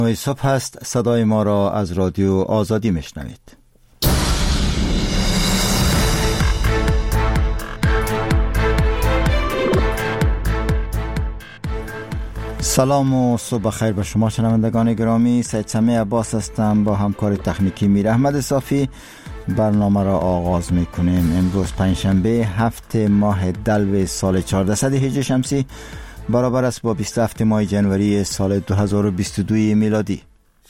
صبح هست، صدای ما را از رادیو آزادی میشنوید. سلام و صبح خیر به شما شنوندگان گرامی. سید سمیع عباس هستم با همکار تکنیکی میر احمد صافی. برنامه را آغاز میکنیم. امروز پنجشنبه 7 ماه دلو سال 1400 هجری شمسی برابر است با 27 ماه جنوری سال 2022 میلادی.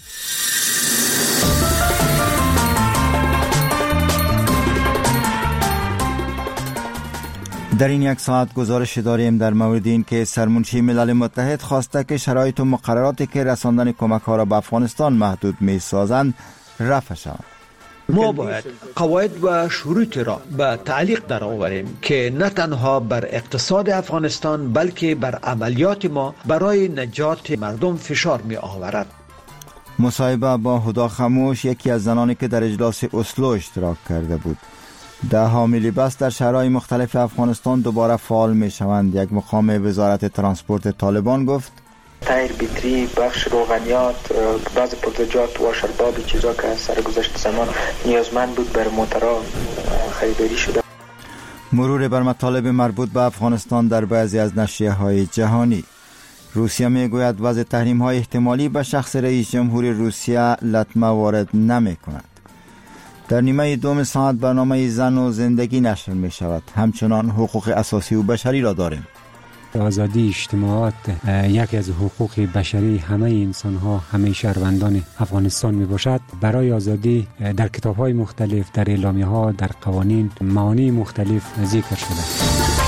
در این یک ساعت گزارش داریم در مورد این که سرمنشی ملل متحد خواسته که شرایط و مقرراتی که رساندن کمک ها را به افغانستان محدود می سازند رفع شوند. ما باید قواعد و شروط را به تعلیق در آوریم که نه تنها بر اقتصاد افغانستان بلکه بر عملیات ما برای نجات مردم فشار می آورد. مصاحبه با هدا خموش، یکی از زنانی که در اجلاس اسلو اشتراک کرده بود. 10 ملی بس در شهرهای مختلف افغانستان دوباره فعال می شوند. یک مقام وزارت ترانسپورت طالبان گفت تایر، بیتری، بخش روغنیات، بعض پودرجات و شربات چیزا که سرگذشت زمان نیازمند بود بر موترها خریداری شده. مرور بر مطالب مربوط به افغانستان در بعضی از نشریه‌های جهانی. روسیه می گوید وضع تحریم‌های احتمالی به شخص رئیس جمهور روسیه لطمه وارد نمی کند. در نیمه دوم ساعت برنامه زن و زندگی نشر می شود. همچنان حقوق اساسی و بشری را داریم. آزادی اجتماعات یکی از حقوق بشری همه انسان ها، همه شهروندان افغانستان می باشد. برای آزادی در کتاب های مختلف، در اعلامیه ها، در قوانین معانی مختلف ذکر شده.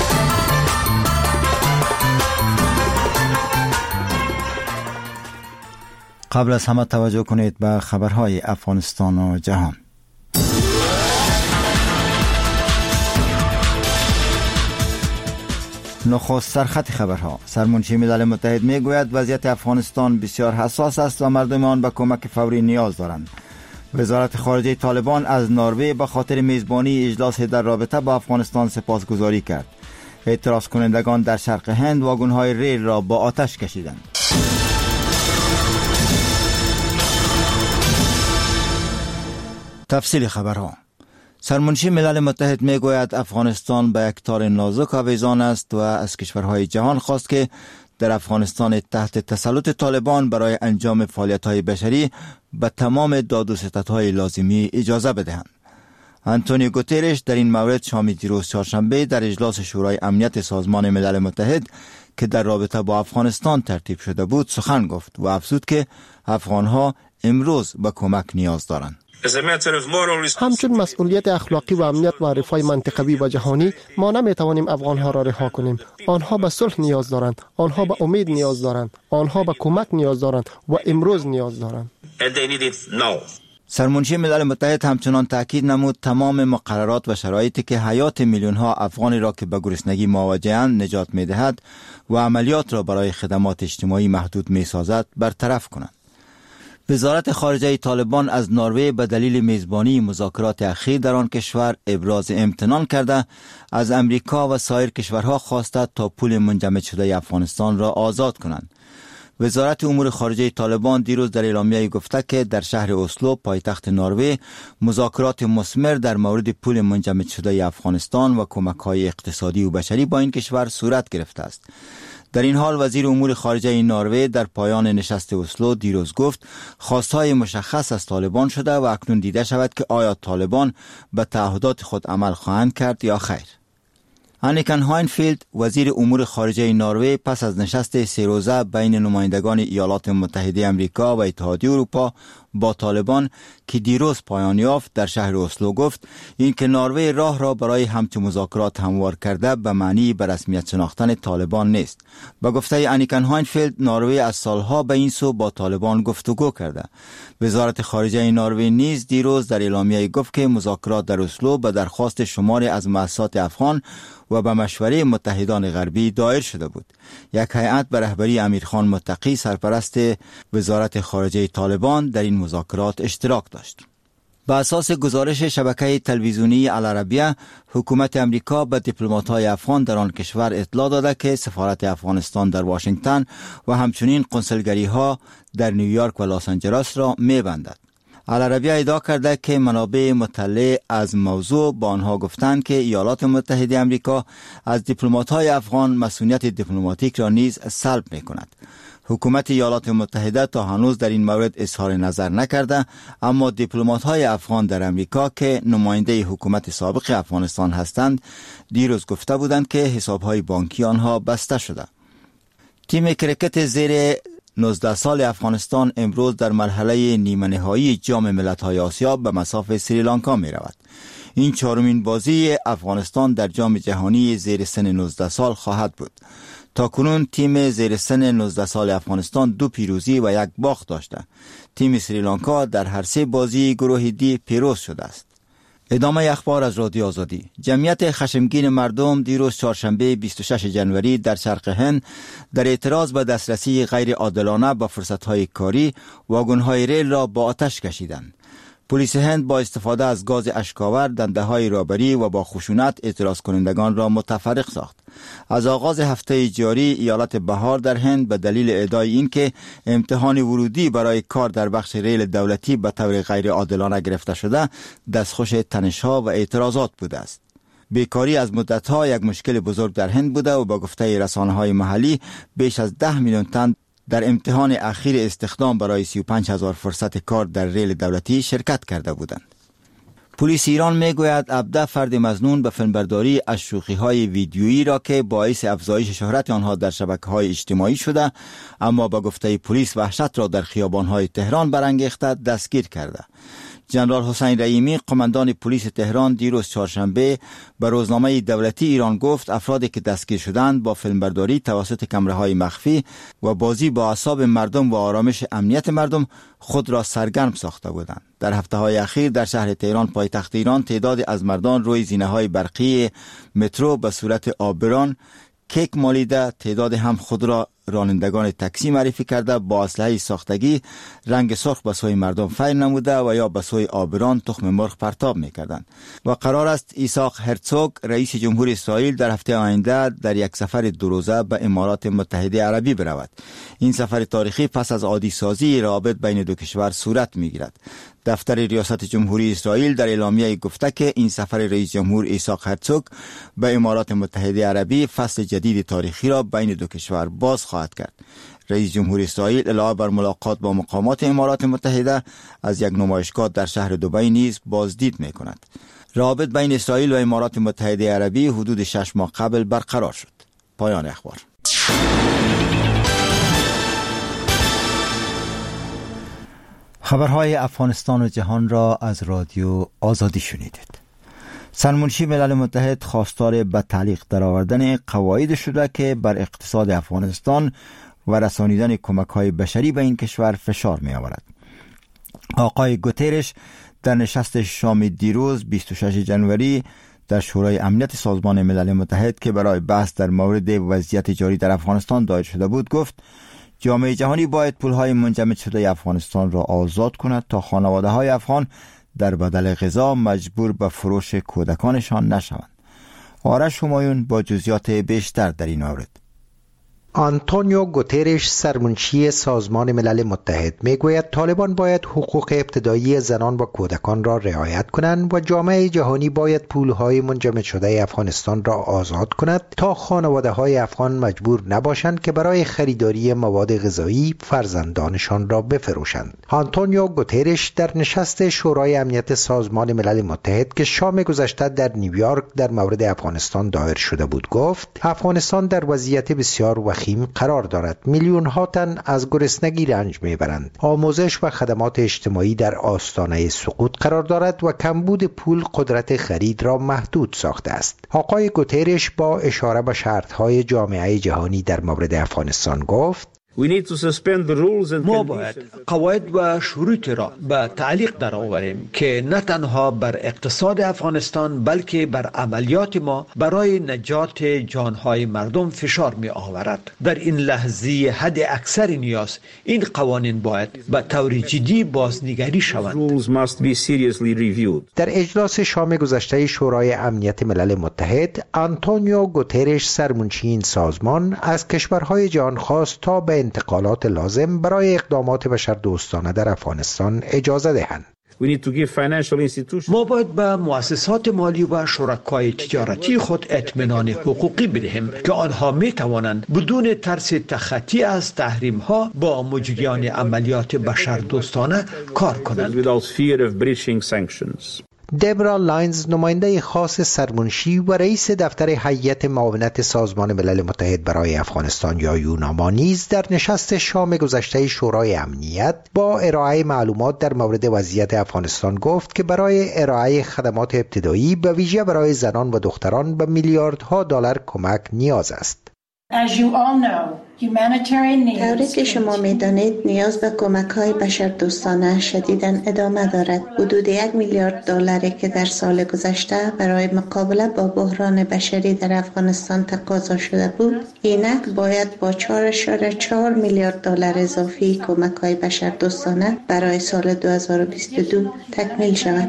قبل از همه توجه کنید به خبرهای افغانستان و جهان. نخست سرخط خبرها. سرمنشی ملل متحد می گوید وضعیت افغانستان بسیار حساس است و مردم آن به کمک فوری نیاز دارند. وزارت خارجه طالبان از نروژ به خاطر میزبانی اجلاس در رابطه با افغانستان سپاسگزاری کرد. اعتراض کنندگان در شرق هند واگن‌های ریل را با آتش کشیدند. تفصیل خبرها. سرمنشی ملل متحد می گوید افغانستان به یک تار نازک آویزان است و از کشورهای جهان خواست که در افغانستان تحت تسلط طالبان برای انجام فعالیت‌های بشری به تمام داد و ستدهای لازمی اجازه بدهند. آنتونیو گوترش در این مورد شام دیروز چهارشنبه در اجلاس شورای امنیت سازمان ملل متحد که در رابطه با افغانستان ترتیب شده بود سخن گفت و افزود که افغانها امروز به کمک نیاز دارند. همچون مسئولیت اخلاقی و امنیت و رفاه منطقوی و جهانی ما نمیتوانیم افغانها را رها کنیم. آنها به صلح نیاز دارند، آنها به امید نیاز دارند، آنها به کمک نیاز دارند و امروز نیاز دارند. سرمنشی ملل متحد همچنان تاکید نمود تمام مقررات و شرایطی که حیات میلیون ها افغانی را که به گرسنگی مواجه‌اند نجات می‌دهد و عملیات را برای خدمات اجتماعی محدود می‌سازد برطرف کنند. وزارت خارجه طالبان از نروژ به دلیل میزبانی مذاکرات اخیر در آن کشور ابراز امتنان کرده از امریکا و سایر کشورها خواسته تا پول منجمد شده افغانستان را آزاد کنند. وزارت امور خارجه طالبان دیروز در اعلامیه گفته که در شهر اسلو پایتخت نروژ مذاکرات مثمر در مورد پول منجمد شده افغانستان و کمک‌های اقتصادی و بشری با این کشور صورت گرفته است. در این حال وزیر امور خارجه نروژ در پایان نشست اسلو دیروز گفت خواستهای مشخص از طالبان شده و اکنون دیده شود که آیا طالبان به تعهدات خود عمل خواهند کرد یا خیر. انیکن هاینفیلد وزیر امور خارجه نروژ پس از نشست 3 روزه بین نمایندگان ایالات متحده آمریکا و اتحادیه اروپا با طالبان که دیروز پایان یافت در شهر اسلو گفت اینکه نروژ راه را برای همچون مذاکرات هموار کرده به معنی به رسمیت شناختن طالبان نیست. به گفته انیکن هاینفیلد نروژ از سالها به این سو با طالبان گفتگو کرده. وزارت خارجه نروژ نیز دیروز در اعلامیه گفت که مذاکرات در اسلو به درخواست شماری از مؤسسات افغان و به مشوره متحدان غربی دایر شده بود. یک هیئت به رهبری امیرخان متقی سرپرست وزارت خارجه طالبان در این مذاکرات اشتراک داشت. به اساس گزارش شبکه تلویزیونی العربیه، حکومت امریکا به دیپلمات‌های افغان در آن کشور اطلاع داده که سفارت افغانستان در واشنگتن و همچنین قنصلگری‌ها در نیویورک و لس آنجلس را می‌بندد. العربیه ادعا کرده که منابع مطلع از موضوع با آنها گفتند که ایالات متحده امریکا از دیپلمات‌های افغان مسئولیت دیپلماتیک را نیز سلب می‌کند. حکومت ایالات متحده تا هنوز در این مورد اظهار نظر نکرده، اما دیپلمات‌های افغان در امریکا که نماینده حکومت سابق افغانستان هستند دیروز گفته بودند که حساب‌های بانکی آنها بسته شده. تیم کرکت زیر 19 سال افغانستان امروز در مرحله نیمه نهایی جام ملت‌های آسیا به مصاف سریلانکا می رود. این چهارمین بازی افغانستان در جام جهانی زیر سن 19 سال خواهد بود. تاکنون تیم زیر سن 19 سال افغانستان 2 پیروزی و 1 باخت داشته. تیم سریلانکا در هر 3 بازی گروه دی پیروز شده است. ادامه اخبار از رادیو آزادی. جمعیت خشمگین مردم دیروز چهارشنبه 26 جنوری در شرق هند در اعتراض به دسترسی غیر عادلانه به فرصت‌های کاری واگن‌های ریل را با آتش کشیدند. پلیس هند با استفاده از گاز اشک‌آور، دنده‌های رابری و با خشونت اعتراض کنندگان را متفرق ساخت. از آغاز هفته جاری ایالت بهار در هند به دلیل ادعای این که امتحان ورودی برای کار در بخش ریل دولتی به طور غیر عادلانه گرفته شده، دستخوش تنش‌ها و اعتراضات بوده است. بیکاری از مدت‌ها یک مشکل بزرگ در هند بوده و با گفته رسانه‌های محلی بیش از 10 میلیون تن در امتحان اخیر استخدام برای 35,000 فرصت کار در ریل دولتی شرکت کرده بودند. پلیس ایران میگوید 17 فرد مظنون به فیلمبرداری از شوخی‌های ویدیویی را که باعث افزایش شهرت آنها در شبکه‌های اجتماعی شده، اما با گفته پلیس وحشت را در خیابان‌های تهران برانگیخته دستگیر کرده. جنرال حسین رحیمی قماندان پلیس تهران دیروز چهارشنبه به روزنامه دولتی ایران گفت افرادی که دستگیر شدند با فیلمبرداری توسط کامراهای مخفی و بازی با اعصاب مردم و آرامش امنیت مردم خود را سرگرم ساخته بودند. در هفته‌های اخیر در شهر تهران پایتخت ایران تعدادی از مردان روی زینه‌های برقی مترو به صورت آبران کیک مالیده، تعداد هم خود را رانندگان تاکسی معرفی کرده با اسلحه ساختگی رنگ سرخ به سوی مردم فیر نموده و یا به سوی آبران تخم مرغ پرتاب می‌کردند. و قرار است ایساق هرتزوگ رئیس جمهور اسرائیل در هفته آینده در یک سفر 2 روزه به امارات متحده عربی برود. این سفر تاریخی پس از عادی سازی روابط بین دو کشور صورت می‌گیرد. دفتر ریاست جمهوری اسرائیل در اعلامیه گفته که این سفر رئیس جمهور ایساق هرتزوگ به امارات متحده عربی فصل جدید تاریخی را بین دو کشور باز خواهد کرد. رئیس جمهور اسرائیل علاوه بر ملاقات با مقامات امارات متحده از یک نمایشگاه در شهر دبی نیز بازدید می‌کند. روابط بین اسرائیل و امارات متحده عربی حدود 6 ماه قبل برقرار شد. پایان اخبار. خبرهای افغانستان و جهان را از رادیو آزادی شنیدید. سرمنشی ملل متحد خواستار به تعلیق درآوردن قواعد شده که بر اقتصاد افغانستان و رسانیدن کمک‌های بشری به این کشور فشار می‌آورد. آقای گوترش در نشست شام دیروز 26 جنوری در شورای امنیت سازمان ملل متحد که برای بحث در مورد وضعیت جاری در افغانستان دایر شده بود گفت جامعه جهانی باید پولهای منجمد شده افغانستان را آزاد کند تا خانواده‌های افغان در بدل غذا مجبور به فروش کودکانشان نشوند. آرش همایون با جزئیات بیشتر در این مورد. آنتونیو گوترش سرمنشی سازمان ملل متحد میگوید طالبان باید حقوق ابتدایی زنان و کودکان را رعایت کنند و جامعه جهانی باید پولهای منجمد شده افغانستان را آزاد کند تا خانواده‌های افغان مجبور نباشند که برای خریداری مواد غذایی فرزندانشان را بفروشند. آنتونیو گوترش در نشست شورای امنیت سازمان ملل متحد که شام گذشته در نیویورک در مورد افغانستان دایر شده بود گفت افغانستان در وضعیت بسیار وخیم قرار دارد. میلیون ها تن از گرسنگی رنج میبرند. آموزش و خدمات اجتماعی در آستانه سقوط قرار دارد و کمبود پول قدرت خرید را محدود ساخته است. آقای گوترش با اشاره به شرط‌های جامعه جهانی در مورد افغانستان گفت ما باید قواعد و شروط را به تعلیق درآوریم که نه تنها بر اقتصاد افغانستان بلکه بر عملیات ما برای نجات جانهای مردم فشار می آورد. در این لحظه حد اکثر نیاز این قوانین باید به طور جدی بازنگری شوند. در اجلاس شام گذشته شورای امنیت ملل متحد، آنتونیو گوترش سرمنشی این سازمان از کشورهای جهان خواست تا به انتقالات لازم برای اقدامات بشردوستانه در افغانستان اجازه دهند. ما باید به مؤسسات مالی و شرکای تجارتی خود اطمینان حقوقی بدهیم که آنها می توانند بدون ترس تخطی از تحریم ها با مجریان عملیات بشردوستانه کار کنند. دبرا لاینز، نماینده خاص سرمنشی و رئیس دفتر هیئت معاونت سازمان ملل متحد برای افغانستان یا یوناما نیز در نشست شام گذشته شورای امنیت با ارائه معلومات در مورد وضعیت افغانستان گفت که برای ارائه خدمات ابتدایی به ویژه برای زنان و دختران به میلیاردها دلار کمک نیاز است. طوری که شما می‌دانید نیاز به کمک‌های بشردوستانه شدیداً ادامه دارد. حدود 1 میلیارد دلاری که در سال گذشته برای مقابله با بحران بشری در افغانستان تقاضا شده بود، اینک باید با 4.4 میلیارد دلار اضافی کمک‌های بشردوستانه برای سال 2022 تکمیل شود.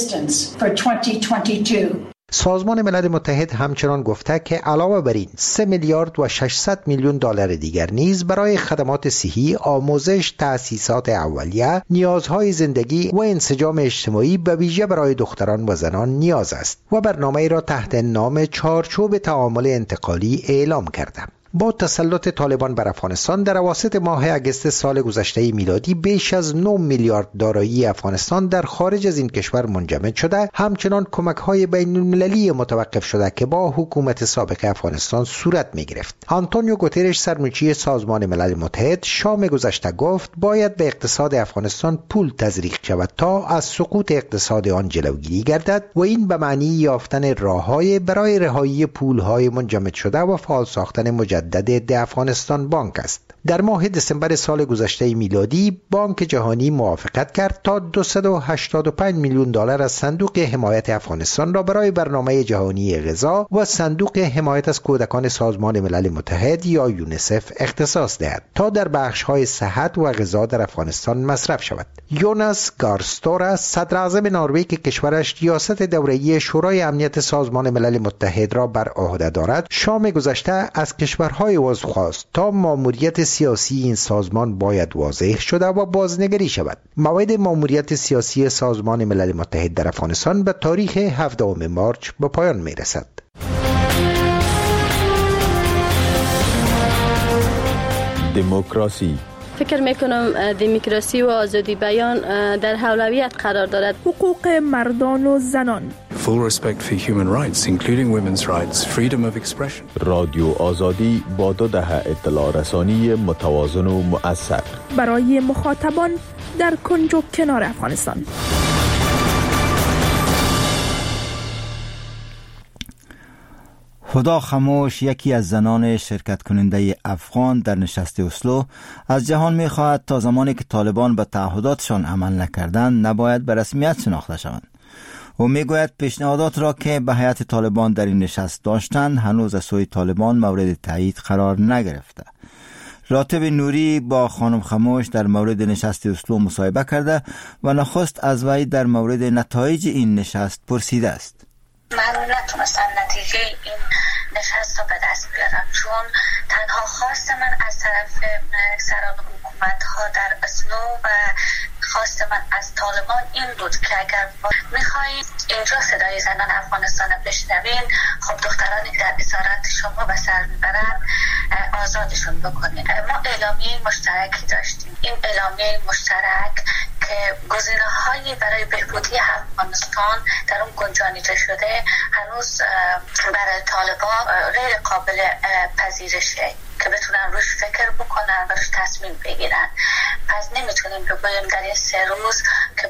سازمان ملل متحد همچنان گفته که علاوه بر این 3 میلیارد و 600 میلیون دلار دیگر نیز برای خدمات صحی، آموزش، تأسیسات اولیه، نیازهای زندگی و انسجام اجتماعی به ویژه برای دختران و زنان نیاز است و برنامه‌ای را تحت نام چارچوب تعامل انتقالی اعلام کرده. با تسلط طالبان بر افغانستان در اواسط ماه اگست سال گذشته میلادی بیش از 9 میلیارد دارایی افغانستان در خارج از این کشور منجمد شده. همچنان کمک‌های بین‌المللی متوقف شده که با حکومت سابق افغانستان صورت می‌گرفت. آنتونیو گوترش سرمنشی سازمان ملل متحد شام گذشته گفت باید به اقتصاد افغانستان پول تزریق شود تا از سقوط اقتصاد آن جلوگیری گردد و این به معنی یافتن راه‌های برای رهایی پول‌های منجمد شده و فعال ساختن مجدد افغانستان بانک است. در ماه دسامبر سال گذشته میلادی بانک جهانی موافقت کرد تا 285 میلیون دلار از صندوق حمایت افغانستان را برای برنامه جهانی غذا و صندوق حمایت از کودکان سازمان ملل متحد یا یونیسف اختصاص دهد تا در بخش‌های صحت و غذا در افغانستان مصرف شود. یوناس گارستورا، صدر اعظم نروژ که کشورش ریاست دوره‌ای شورای امنیت سازمان ملل متحد را بر عهده دارد، شام گذشته از کشورهای عضو خواست تا ماموریت سیاسی این سازمان باید واضح شده و بازنگری شود. موعد ماموریت سیاسی سازمان ملل متحد در افغانستان به تاریخ 17 مارچ به پایان می رسد. دموکراسی. فکر میکنم دموکراسی و آزادی بیان در اولویت قرار دارد. حقوق مردان و زنان. Full respect for human rights, including women's rights, freedom of expression. رادیو آزادی با 2 دهه اطلاع رسانی متوازن و مؤثر برای مخاطبان در کنج و کنار افغانستان. هدا خاموش، یکی از زنان شرکت کننده افغان در نشست اسلو، از جهان می خواهد تا زمانی که طالبان به تعهداتشان عمل نکردند نباید به رسمیت شناخته شوند. او می گوید پیشنهادات را که به هیئت طالبان در این نشست داشتند هنوز از سوی طالبان مورد تایید قرار نگرفته. راتب نوری با خانم خاموش در مورد نشست اسلو مصاحبه کرده و نخست از وی در مورد نتایج این نشست پرسیده است. من نتونستم نتیجه این نشست رو به دست بیارم، چون تنها خواست من از طرف سران حکومت ها در اسلو و خواست من از طالبان این بود که اگر میخوایید اینجا صدای زنان افغانستان بشنوین، خب دخترانی که در اسارت شما به سر میبرن آزادشون بکنید. ما اعلامیه مشترکی داشتیم. این اعلامیه مشترک که گزینه‌هایی برای بهبودی افغانستان در اون گنجانیده شده هنوز برای طالبان غیر قابل پذیرشه که بتونن روش فکر بکنن و روش تصمیم بگیرن. پس نمیتونیم بگوییم در این 3 روز که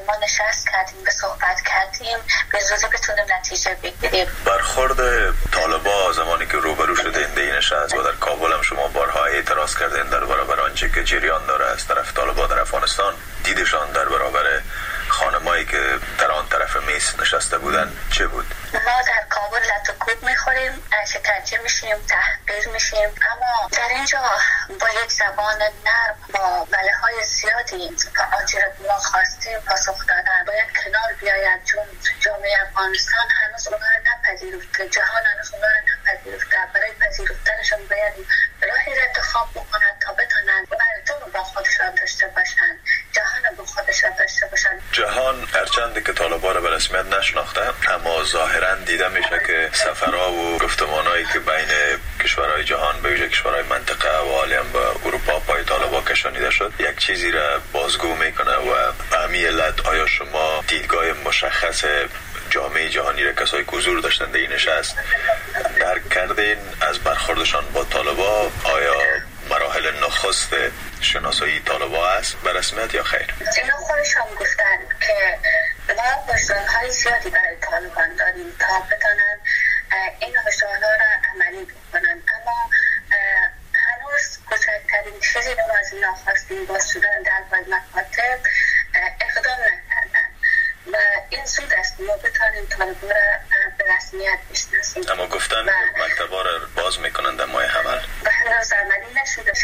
ما نشست کردیم به صحبت کردیم به زودی بتونیم نتیجه بگیریم. برخورد طالبا زمانی که روبرو شدین این نشست و در کابل هم شما بارها اعتراض کردین در برابر آنچه که جریان داره از طرف طالبا در افغانستان، دیدشان در برابر خانمایی که در آن طرف میز نشسته بودن چه بود؟ ما در کابل لط و کوب میخوریم، شکنجه میشیم، تحقیر میشیم، اما در اینجا با یک زبان نرم با بله های زیادی آنچه را ما خواستیم پاسخ دادن. باید کنار بیاید چون جامعه افغانستان هنوز اونها را نپذیرفته، جهان هنوز اونها را نپذیرفته. برای پذیرفتنشون باید راهی را انتخاب بکنند تا بتونن مردم با خودشان داشته باشند، جهان با خودشان داشته باشند. جهان هرچند که طالبا را به رسمیت نشناخته اما ظاهرا دیده میشه که سفرها و گفتمانایی که بین کشورهای جهان به ویژه کشورهای منطقه و عالم به اروپا پای طالبا کشانیده شد یک چیزی را بازگو میکنه و به همین علت آیا شما دیدگاه مشخص جامعه جهانی را کسایی که حضور داشتن در این نشست درک کردین از برخوردشان با طالبا؟ آیا مراحل نخست شناسایی طالبا است به رسمیت یا خیر؟ اینا خودشان گفتن که ما هشدارهای زیادی برای طالبان داریم تا بتانن این هشدارها را عملی بکنن، اما هنوز کوچکترین چیزی رو از اینا خواستیم باز شدن در باید مکاتب اقدام نکردن و این زود است ما بتانیم طالبا را به رسمیت بشناسیم. اما گفتن مکتبا را باز میکنن در ماه حمل و هنوز عملی نشده.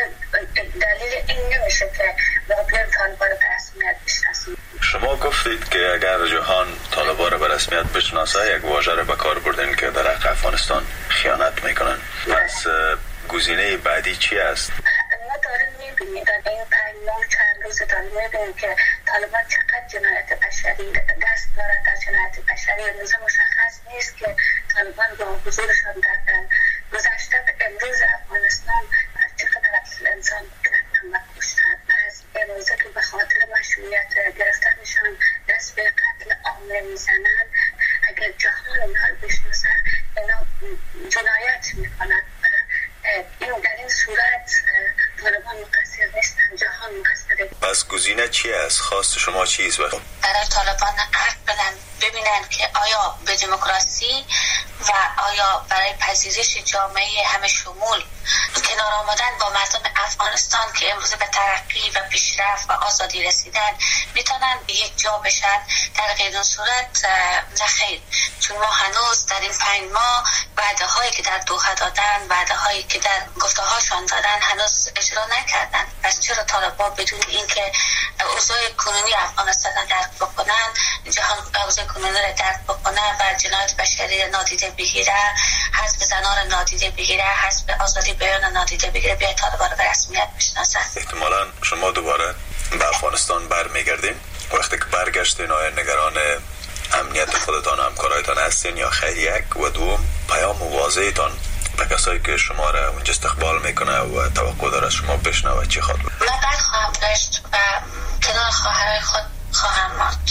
دلیل این نمیشه که ما بیایم طالبا را به رسمیت بشناسیم. شما گفتید که اگر جهان طالبا را به رسمیت بشناسه یک واژه را به کار بردین که در حق افغانستان خیانت میکنن. پس گزینه بعدی چی است؟ ما داریم میبینیم در این 5 ماه چند روز داریم میبینیم که طالبان چقدر جنایت بشری دست دارد در جنایت بشری. امروز مشخص نیست که طالبان با حضورشان در گذشته امروز افغانستان چقدر انسان کردن و کشتن. از امروزه که به خاطر مشروعیت گرفتنشان دست به قتل عامه میزنن، اگر جهان اینا رو بشناسن اینا جنایت میکنن. این در این صورت طالبان مقصر نیستن، جهان مقصره. پس گزینه چی است؟ خواست شما چیست؟ برای طالبان عقل بدن ببینن که آیا به دموکراسی و آیا برای پذیرش جامعه همه شمول کنار آمدن با مردم افغانستان که امروز به ترقی و پیشرفت و آزادی رسیدن میتونن یک جا بشن. در غیر اون صورت نخیر، چون ما هنوز در این 5 ماه وعده هایی که در دوحه دادن، وعده هایی که در گفته هاشان دادن هنوز اجرا نکردن. پس چرا طالبان بدون اینکه اوضاع کنونی افغانستان را درک بکنن، جهان اوضاع کنونی را درک بکنن و جنایت بشری نادیده بگیره، حزب زنان را نادیده بگیره، حزب آزادی بیان نادیده بگیره، بیاید طالبان را به رسمیت بشناسن؟ احتمالاً شما دوباره به افغانستان برمیگردین. وقتی که برگشتین آیا نگران امنیت خودتان و همکارایتان هستین یا خیر؟ یک و دوم پیام واضحتان به کسایی که شما را اونجا استقبال میکنه و توقع داره شما بشنوه چی خواد؟ من بعد خواهم داشت و کنار خواهرای خود خواهم ماند.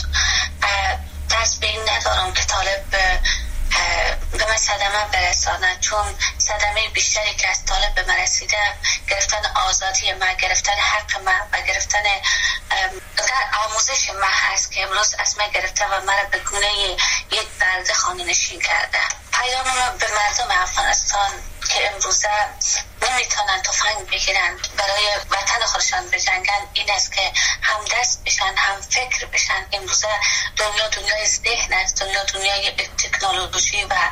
دست به این ندارم که طالب به من صدمه برسانه، چون صدمه بیشتری که از طالب به من رسیده گرفتن آزادی من، گرفتن حق من و گرفتن در آموزش من هست که امروز از من گرفته و من به گونه یک برده خانه نشین کرده. پیام من به مردم افغانستان که امروزه نمیتونن تفنگ بگیرن برای وطن خودشان بجنگن این است که هم دست بشن، هم فکر بشن. امروزه دنیای ذهن است، دنیای تکنولوژی و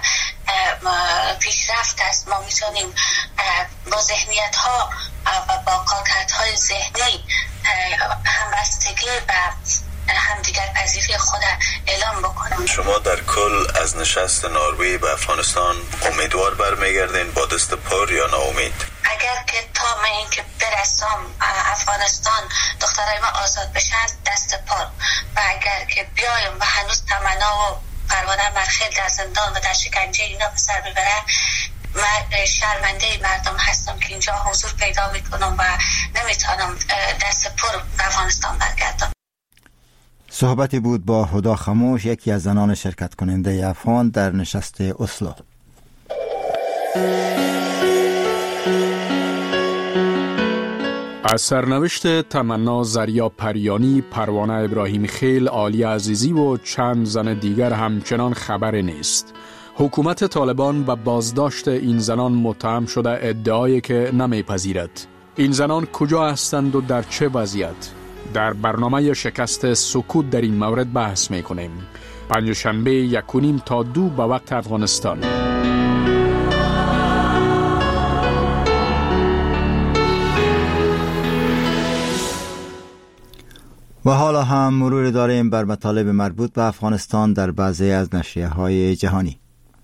پیشرفت است. ما میتونیم با ذهنیت ها و با کارکردهای ذهنی همبستگی و هم دیگر پذیری خود اعلام بکنم. شما در کل از نشست نروژ به افغانستان امیدوار برمیگردین با دست پر یا ناامید؟ اگر که تا من این که برسم افغانستان دخترای ما آزاد بشن دست پر، و اگر که بیایم و هنوز تمنا و پروانه مرخیل در زندان و در شکنجه اینا به سر ببره، من شرمنده مردم هستم که اینجا حضور پیدا میکنم و نمیتونم دست پر به افغانستان برگردم. صحبتی بود با هدا خموش، یکی از زنان شرکت کننده افغان در نشست اسلو. از سرنوشت تمنا زریا پریانی، پروانه ابراهیم خیل، عالی عزیزی و چند زن دیگر همچنان خبر نیست. حکومت طالبان به بازداشت این زنان متهم شده، ادعایی که نمیپذیرد. این زنان کجا هستند و در چه وضعیت؟ در برنامه شکست سکوت در این مورد بحث میکنیم. پنجشنبه 1:30 تا 2 به وقت افغانستان. و حالا هم مرور داریم بر مطالب مربوط به افغانستان در بعضی از نشریه‌های جهانی.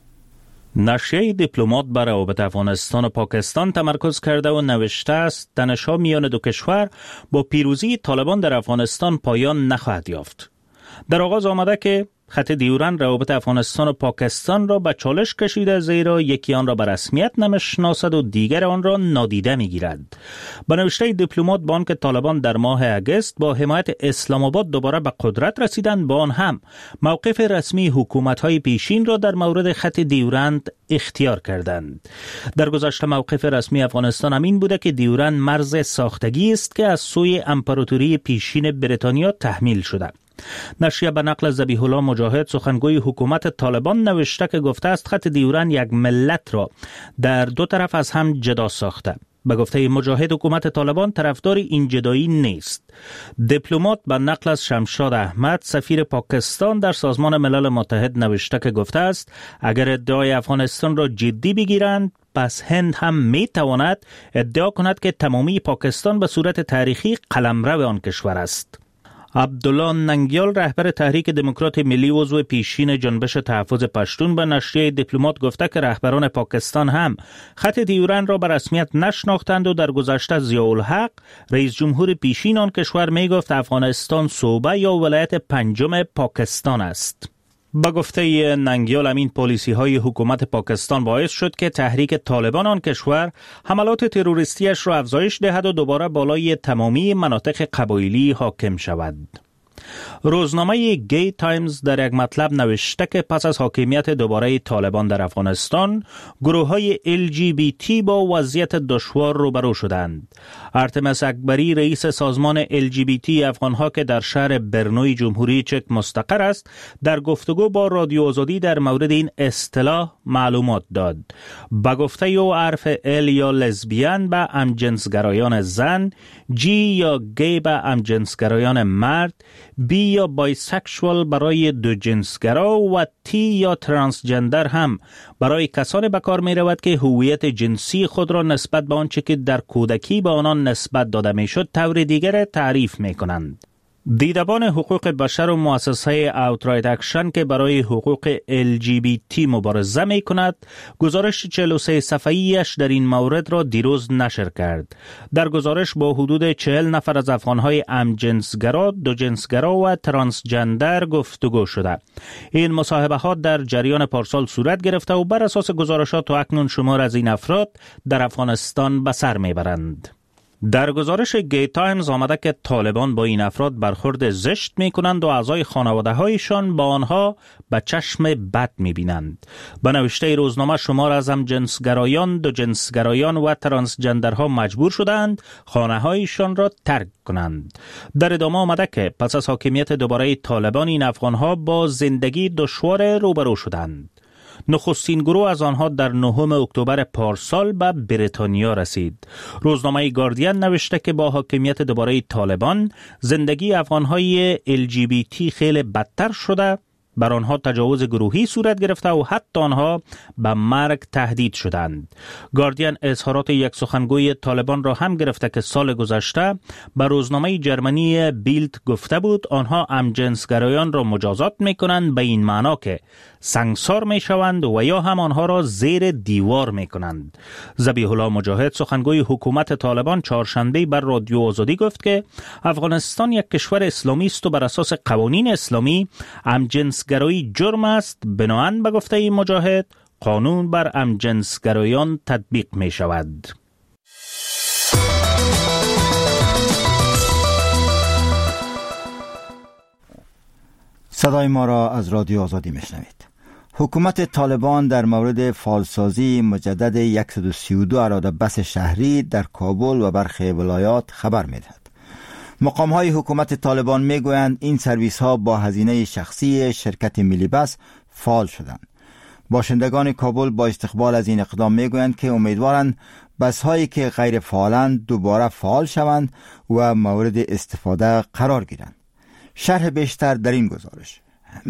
نشریه دیپلمات بر روابط افغانستان و پاکستان تمرکز کرده و نوشته است تنش‌ها میان دو کشور با پیروزی طالبان در افغانستان پایان نخواهد یافت. در آغاز آمده که خط دیورند روابط افغانستان و پاکستان را به چالش کشیده، زیرا یکی آن را به رسمیت نمیشناسد و دیگر آن را نادیده میگیرد. با نوشته دیپلمات با آنکه طالبان در ماه اگست با حمایت اسلام آباد دوباره به قدرت رسیدند، با آن هم موقف رسمی حکومت‌های پیشین را در مورد خط دیورند اختیار کردند. در گذشته موقف رسمی افغانستان همین بوده که دیورند مرز ساختگی است که از سوی امپراتوری پیشین بریتانیا تحمیل شده. نشریه به نقل ذبیح الله مجاهد، سخنگوی حکومت طالبان، نوشته که گفته است خط دیورند یک ملت را در دو طرف از هم جدا ساخته. به گفته مجاهد حکومت طالبان طرفدار این جدایی نیست. دیپلمات به نقل از شمشاد احمد، سفیر پاکستان در سازمان ملل متحد، نوشته که گفته است اگر ادعای افغانستان را جدی بگیرند، پس هند هم می تواند ادعا کند که تمامی پاکستان به صورت تاریخی قلمرو آن کشور است. عبدالله ننگیال، رهبر تحریک دموکرات ملی عضو پیشین جنبش تحفظ پشتون، به نشریه دیپلمات گفته که رهبران پاکستان هم خط دیورند را به رسمیت نشناختند و در گذشته ضیاءالحق، رئیس جمهور پیشین آن کشور، می گفت افغانستان صوبه یا ولایت پنجم پاکستان است. با گفته ننگیال، همین پالیسی های حکومت پاکستان باعث شد که تحریک طالبان آن کشور حملات تروریستیش را افزایش دهد و دوباره بالای تمامی مناطق قبایلی حاکم شود. روزنامه گی تایمز در یک مطلب نوشته که پس از حاکمیت دوباره طالبان در افغانستان، گروه های LGBT با وضعیت دشوار روبرو شدند. ارتمس اکبری، رئیس سازمان LGBT افغانها که در شهر برنوی جمهوری چک مستقر است، در گفتگو با رادیو آزادی در مورد این اصطلاح معلومات داد. با گفته او حرف ال یا لزبیان به همجنسگرایان زن، جی یا گی به همجنسگرایان مرد، بی یا بایسکشوال برای دو جنسگرا و تی یا ترانسجندر هم برای کسانی به کار می رود که هویت جنسی خود را نسبت به آنچه که در کودکی به آنان نسبت داده می شد طور دیگر تعریف می کنند. دیدبان حقوق بشر و مؤسسه اوترایت اکشن که برای حقوق LGBT مبارزه می کند، گزارش 43 صفحه‌ایش در این مورد را دیروز نشر کرد. در گزارش با حدود 40 نفر از افغانهای همجنسگرا، دو جنسگرا و ترانسجندر گفتگو شده. این مصاحبه ها در جریان پارسال صورت گرفته و بر اساس گزارشات تا اکنون شمار از این افراد در افغانستان به سر می برند. در گزارش گی تایمز آمده که طالبان با این افراد برخورد زشت می کنند و اعضای خانواده هایشان با آنها به چشم بد می بینند. به نوشته روزنامه شمار از هم جنسگرایان، دو جنسگرایان و ترانسجندرها مجبور شدند خانه هایشان را ترک کنند. در ادامه آمده که پس از حاکمیت دوباره طالبان این افغانها با زندگی دشوار روبرو شدند. نخستین گروه از آنها در 9 اکتبر پارسال به بریتانیا رسید. روزنامه گاردین نوشته که با حاکمیت دوباره طالبان زندگی افغانهای LGBT خیلی بدتر شده، بر آنها تجاوز گروهی صورت گرفته و حتی آنها به مرگ تهدید شدند. گاردین اظهارات یک سخنگوی طالبان را هم گرفته که سال گذشته به روزنامه جرمنی بیلد گفته بود آنها همجنسگرایان را مجازات می کنند به این معنا که سنگسار می شوند و یا هم آنها را زیر دیوار می کنند. ذبیح الله مجاهد، سخنگوی حکومت طالبان، چهارشنبه بر رادیو آزادی گفت که افغانستان یک کشور اسلامی است و بر اساس قوانین اسلامی همجنسگرایی جرم است. بنابراین به گفته مجاهد قانون بر همجنسگرایان تطبیق می شود. صدای ما را از رادیو آزادی میشنوید. حکومت طالبان در مورد فعالسازی مجدد 132 اراده بس شهری در کابل و برخی ولایات خبر می‌دهد. مقام‌های حکومت طالبان می‌گویند این سرویس‌ها با هزینه شخصی شرکت ملی بس فعال شدند. باشندگان کابل با استقبال از این اقدام می‌گویند که امیدوارند بس‌هایی که غیر فعالند دوباره فعال شوند و مورد استفاده قرار گیرند. شرح بیشتر در این گزارش.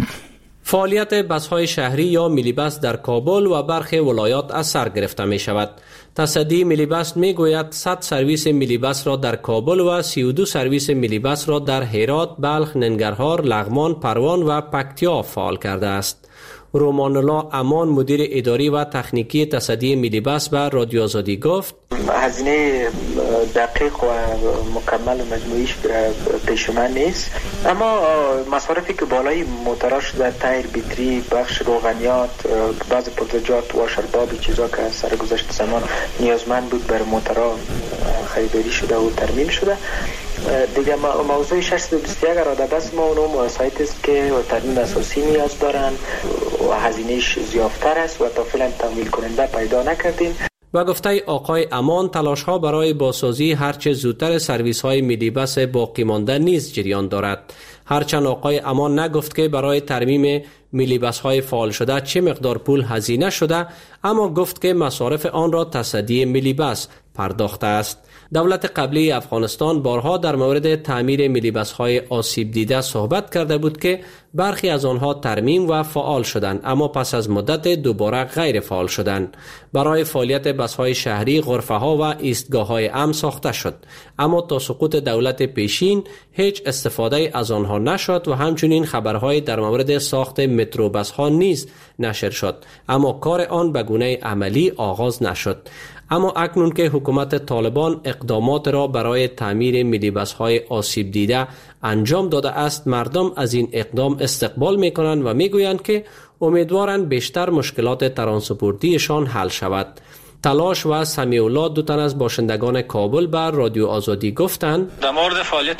فعالیت بس‌های شهری یا ملی بس در کابل و برخی ولایات از سر گرفته می شود. تصدی ملی بس می گوید 100 سرویس ملی بس را در کابل و 32 سرویس ملی بس را در هرات، بلخ، ننگرهار، لغمان، پروان و پکتیا فعال کرده است. رومان الله امان مدیر اداری و تکنیکی تصدی ملی بس به رادیو آزادی گفت هزینه دقیق و مکمل و مجموعیش پیش من نیست، اما مصارفی که بالای موتورا شده، تایر، بیتری، بخش روغنیات، بعض پرزجات، واشرباب، چیزا که سر گذشت زمان نیازمند بود بر موتورا خریداری شده و ترمیم شده. دیگه موضوع 621 اراده بس ما اونم سایت است که ترمیم اساسی نیاز دارن و هزینهش زیادتر است و تا فعلا تمویل کننده پیدا نکردیم. و گفته آقای امان تلاش ها برای بازسازی هرچه زودتر سرویس های ملی بس باقی مانده نیز جریان دارد. هرچند آقای امان نگفت که برای ترمیم ملی بس های فعال شده چه مقدار پول هزینه شده، اما گفت که مصارف آن را تصدی ملی بس پرداخته است. دولت قبلی افغانستان بارها در مورد تعمیر ملی بس های آسیب دیده صحبت کرده بود که برخی از آنها ترمیم و فعال شدند، اما پس از مدت دوباره غیر فعال شدند. برای فعالیت بس های شهری غرفه ها و ایستگاه های امن ساخته شد، اما تا سقوط دولت پیشین هیچ استفاده از آنها نشد و همچنین خبرهای در مورد ساخت مترو بس ها نیز نشر شد، اما کار آن به گونه عملی آغاز نشد. اما اکنون که حکومت طالبان اقدامات را برای تعمیر ملی بس های آسیب دیده انجام داده است، مردم از این اقدام استقبال می کنند و می گویند که امیدوارند بیشتر مشکلات ترانسپورتیشان حل شود. تلاش و سمیع الله دو تن از باشندگان کابل بر رادیو آزادی گفتند در مورد فعالیت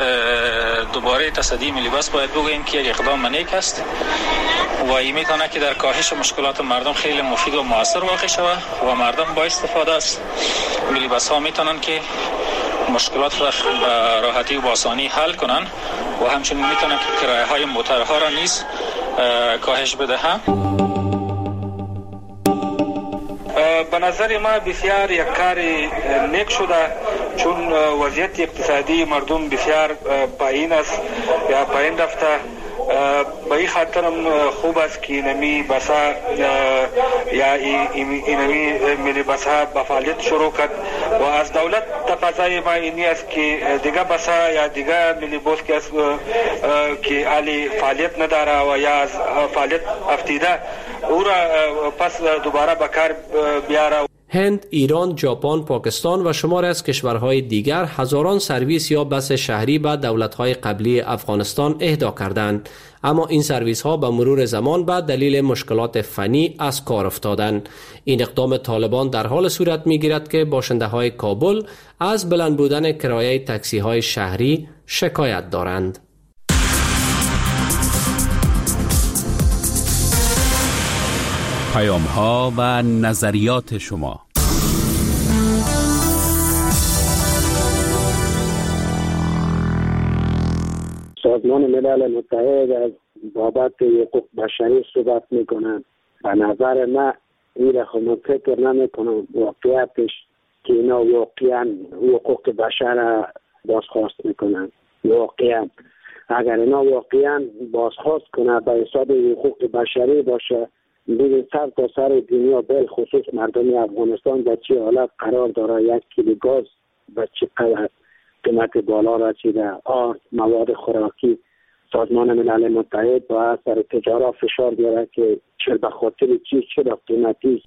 دوباره تصدی ملی بس باید بگوییم که یک اقدام نیک است و این میتونه که در کاهش مشکلات مردم خیلی مفید و موثر واقع شود و مردم با استفاده از ملی بس ها میتونن که مشکلات را به راحتی و آسانی حل کنن و همچنین میتونن که کرایه های موتورها را نیز کاهش بدهند. به نظر ما بسیار یک کار نیک شده، چون وضعیت اقتصادی مردم بسیار پایین است یا پایین رفته. به این خاطرم خوب است که اینمی بسا یا اینمی ملی بسا به فعالیت شروع کرد و از دولت تقاضای ما اینی است که دیگه بسا یا دیگه ملی بوس که علی فعالیت نداره و یا از فعالیت افتیده او را پس دوباره به کار بیاره. هند، ایران، ژاپن، پاکستان و شماری از کشورهای دیگر هزاران سرویس یا بس شهری به دولت‌های قبلی افغانستان اهدا کردند، اما این سرویس ها به مرور زمان به دلیل مشکلات فنی از کار افتادند. این اقدام طالبان در حال صورت می‌گیرد که باشنده‌های کابل از بلند بودن کرایه تاکسی‌های شهری شکایت دارند. پیام‌ها و نظریات شما. سازمان ملل متحد از بابت حقوق بشری صحبت میکنند. به نظر من این رقم فکر نمیکنم واقعیتش که اینا واقعا حقوق بشر بازخواست میکنند. واقعا اگر اینا واقعا بازخواست کنند به حساب حقوق بشری باشه، ببین سر تا سر دنیا بل خصوص مردم افغانستان در چه حالت قرار داره، یک کیلو گاز به چه قدر قیمت بالا رسیده، مواد خوراکی. سازمان ملل متحد با اثر تجارت فشار بیاره که چه به خاطر چرا قیمتی.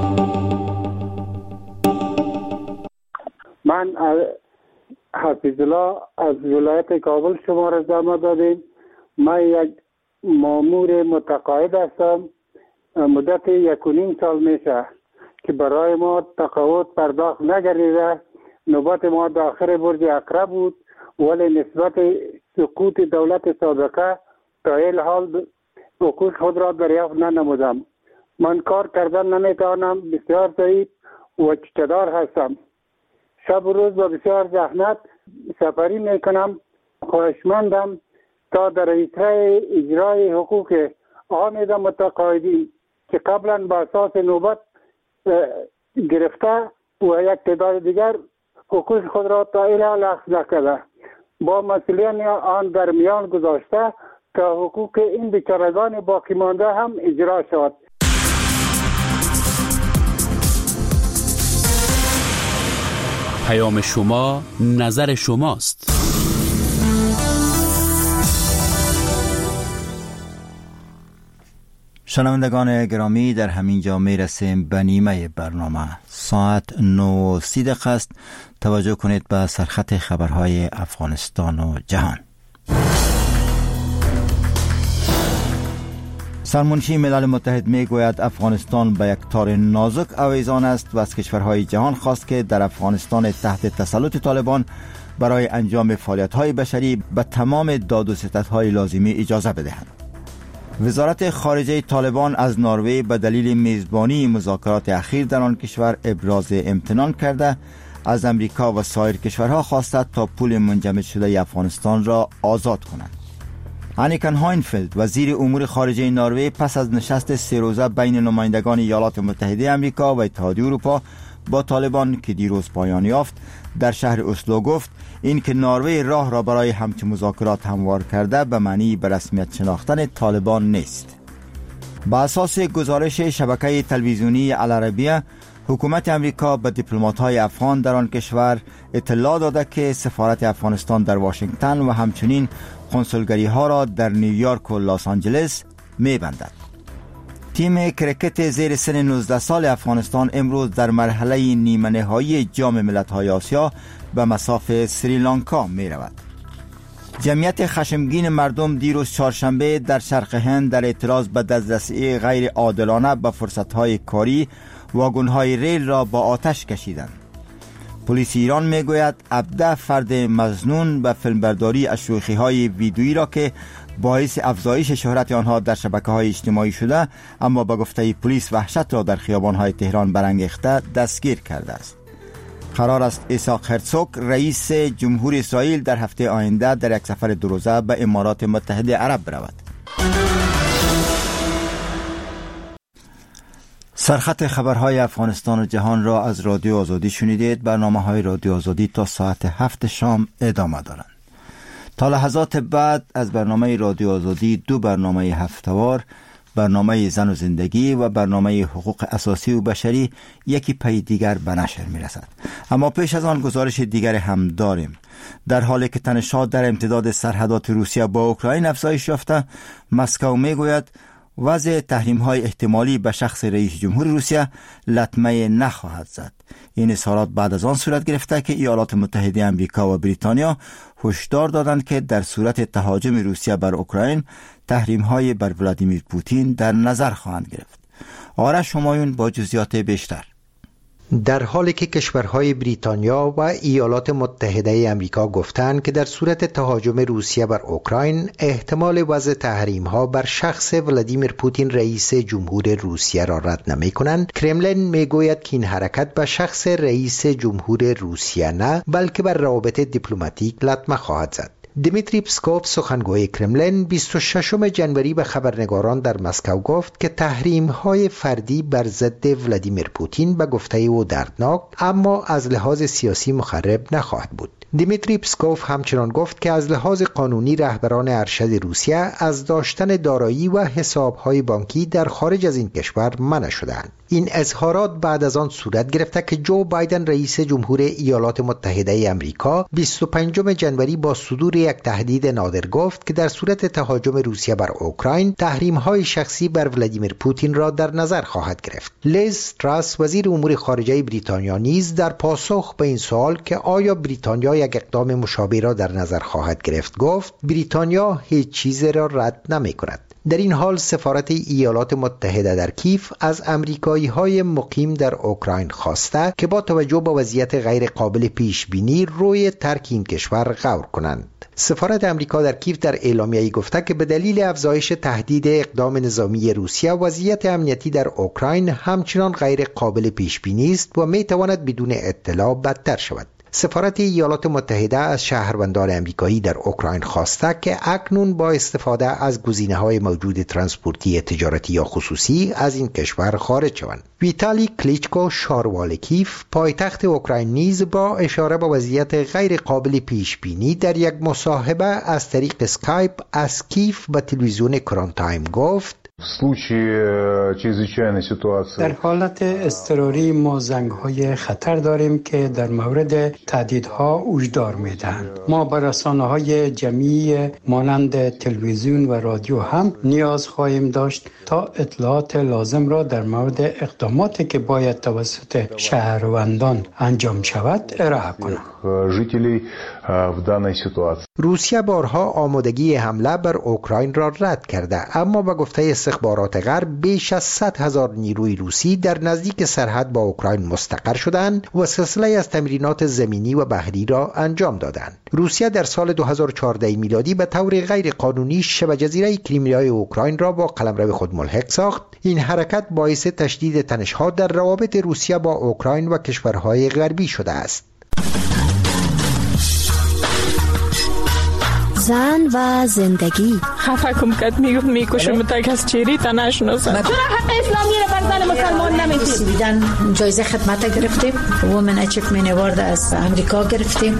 من حفیظ الله از ولایت کابل شما را زحمت دادیم. من یک مامور متقاعد هستم. مدت 1.5 سال میشه که برای ما تقاعد پرداخت نگردیده. نوبت ما داخل برج اقرب بود، ولی نسبت سقوط دولت سابقه تا این حال حقوق خود را دریافت ننمودم. من کار کردن نمیتوانم، بسیار ضعیف و چتدار هستم. شب و روز با بسیار زحمت سفری میکنم. خواهشمندم تا در اجرای حقوق عامه متقاعدین که قبلا با اساس نوبت گرفته و یک تعداد دیگر حقوق خود را تا الان اخذ نکرده، با مسئولین آن در میان گذاشته تا حقوق این بیچارگان باقی مانده هم اجرا شود. پیام شما، نظر شماست. شنوندگان گرامی، در همین جا می رسیم به نیمه برنامه. ساعت 9:30 است. توجه کنید به سرخط خبرهای افغانستان و جهان. سرمنشی ملل متحد می گوید افغانستان به یک تار نازک آویزان است و از کشورهای جهان خواست که در افغانستان تحت تسلط طالبان برای انجام فعالیت‌های بشری به تمام داد و ستدهای لازمی اجازه بدهند. وزارت خارجه طالبان از نروژ به دلیل میزبانی مذاکرات اخیر در آن کشور ابراز امتنان کرده از امریکا و سایر کشورها خواسته تا پول منجمد شده افغانستان را آزاد کنند. انیکن هاینفلد وزیر امور خارجه نروژ پس از نشست 3 روزه بین نمایندگان ایالات متحده آمریکا و اتحادیه اروپا با طالبان که دیروز پایان یافت در شهر اسلو گفت این که نروژ راه را برای همچون مذاکرات هموار کرده به معنی به رسمیت شناختن طالبان نیست. با اساس گزارش شبکه تلویزیونی العربیه، حکومت امریکا به دیپلمات‌های افغان در آن کشور اطلاع داده که سفارت افغانستان در واشنگتن و همچنین کنسولگری‌ها را در نیویورک و لس آنجلس می‌بندد. تیم کرکت زیر سن 19 سال افغانستان امروز در مرحله نیمه نهایی جام ملت‌های آسیا به مصاف سریلانکا می‌رود. جمعیت خشمگین مردم دیروز چهارشنبه در شرق هند در اعتراض به دسترسی غیر عادلانه به فرصت‌های کاری واگن‌های ریل را با آتش کشیدند. پلیس ایران میگوید 17 فرد مظنون به فیلمبرداری از شوخی‌های ویدیویی را که باعث افزایش شهرت آنها در شبکه‌های اجتماعی شده اما به گفته پلیس وحشت را در خیابان‌های تهران برانگیخته دستگیر کرده است. قرار است ایساق هرتزوگ رئیس جمهور اسرائیل در هفته آینده در یک سفر 2 روزه به امارات متحده عرب برود. سرخط خبرهای افغانستان و جهان را از رادیو آزادی شنیدید. برنامه‌های رادیو آزادی تا ساعت 7 شام ادامه دارند. تا لحظات بعد از برنامه رادیو آزادی 2 برنامه هفته‌وار، برنامه زن و زندگی و برنامه حقوق اساسی و بشری یکی پی دیگر به نشر می رسد. اما پیش از آن گزارش دیگر هم داریم. در حالی که تنش‌ها در امتداد سرحدات روسیه با اوکراین افزایش یافته، مسکو می گوید وضع تحریم‌های احتمالی به شخص رئیس جمهور روسیه لطمه نخواهد زد. این اظهارات بعد از آن صورت گرفته که ایالات متحده آمریکا و بریتانیا هشدار دادند که در صورت تهاجم روسیه بر اوکراین تحریم‌های بر ولادیمیر پوتین در نظر خواهند گرفت. آرش همایون با جزئیات بیشتر. در حالی که کشورهای بریتانیا و ایالات متحده آمریکا گفتند که در صورت تهاجم روسیه بر اوکراین احتمال وضع تحریم‌ها بر شخص ولادیمیر پوتین رئیس جمهور روسیه را رد نمی‌کنند، کرملین میگوید که این حرکت به شخص رئیس جمهور روسیه نه بلکه بر روابط دیپلماتیک لطمه خواهد زد. دیمیتری پسکوف سخنگوی کرملین 26 جنوری به خبرنگاران در مسکو گفت که تحریم‌های فردی بر ضد ولادیمیر پوتین به گفته او دردناک اما از لحاظ سیاسی مخرب نخواهد بود. دیمیتری پسکوف همچنان گفت که از لحاظ قانونی رهبران ارشد روسیه از داشتن دارایی و حساب‌های بانکی در خارج از این کشور منع شدند. این اظهارات بعد از آن صورت گرفته که جو بایدن رئیس جمهور ایالات متحده آمریکا 25 جنوری با صدور یک تهدید نادر گفت که در صورت تهاجم روسیه بر اوکراین تحریم‌های شخصی بر ولادیمیر پوتین را در نظر خواهد گرفت. لیز تراس وزیر امور خارجه بریتانیا نیز در پاسخ به این سوال که آیا بریتانیا یک اقدام مشابه را در نظر خواهد گرفت گفت بریتانیا هیچ چیز را رد نمی‌کند. در این حال سفارت ایالات متحده در کیف از آمریکایی ابتدایی‌های مقیم در اوکراین خواسته که با توجه به وضعیت غیر قابل پیش بینی روی ترک این کشور غور کنند. سفارت امریکا در کیف در اعلامیه‌ای گفته که به دلیل افزایش تهدید اقدام نظامی روسیه وضعیت امنیتی در اوکراین همچنان غیر قابل پیش بینی است و می‌تواند بدون اطلاع بدتر شود. سفارت ایالات متحده از شهروندان امریکایی در اوکراین خواسته که اکنون با استفاده از گزینه‌های موجود ترانسپورتی تجارتی یا خصوصی از این کشور خارج شوند. ویتالی کلیچکو شاروال کیف پایتخت اوکراین نیز با اشاره به وضعیت غیر قابل پیش بینی در یک مصاحبه از طریق اسکایپ از کیف به تلویزیون کرون تایم گفت: در حالت اضطراری ما زنگ‌های خطر داریم که در مورد تهدیدها هشدار می‌دهند. ما به رسانه‌های جمعی مانند تلویزیون و رادیو هم نیاز خواهیم داشت تا اطلاعات لازم را در مورد اقداماتی که باید توسط شهروندان انجام شود ارائه کنند. روسیه بارها آمادگی حمله بر اوکراین را رد کرده، اما به گفته استخبارات غرب بیش از 100,000 نیروی روسی در نزدیک سرحد با اوکراین مستقر شدند و سلسله از تمرینات زمینی و بحری را انجام دادند. روسیه در سال 2014 میلادی به طور غیر قانونی شبه جزیره کریمیا اوکراین را با قلمرو خود ملحق ساخت. این حرکت باعث تشدید تنش‌ها در روابط روسیه با اوکراین و کشورهای غربی شده است. زن و زندگی. خفه کم کد میکشم تا کس چیری تا نشناسد. چرا حق اسلامی را بر زن مسلمان نمیدید؟ سویدن جایزه خدمت گرفتیم، وومن اچیومنت اوارد از امریکا گرفتیم.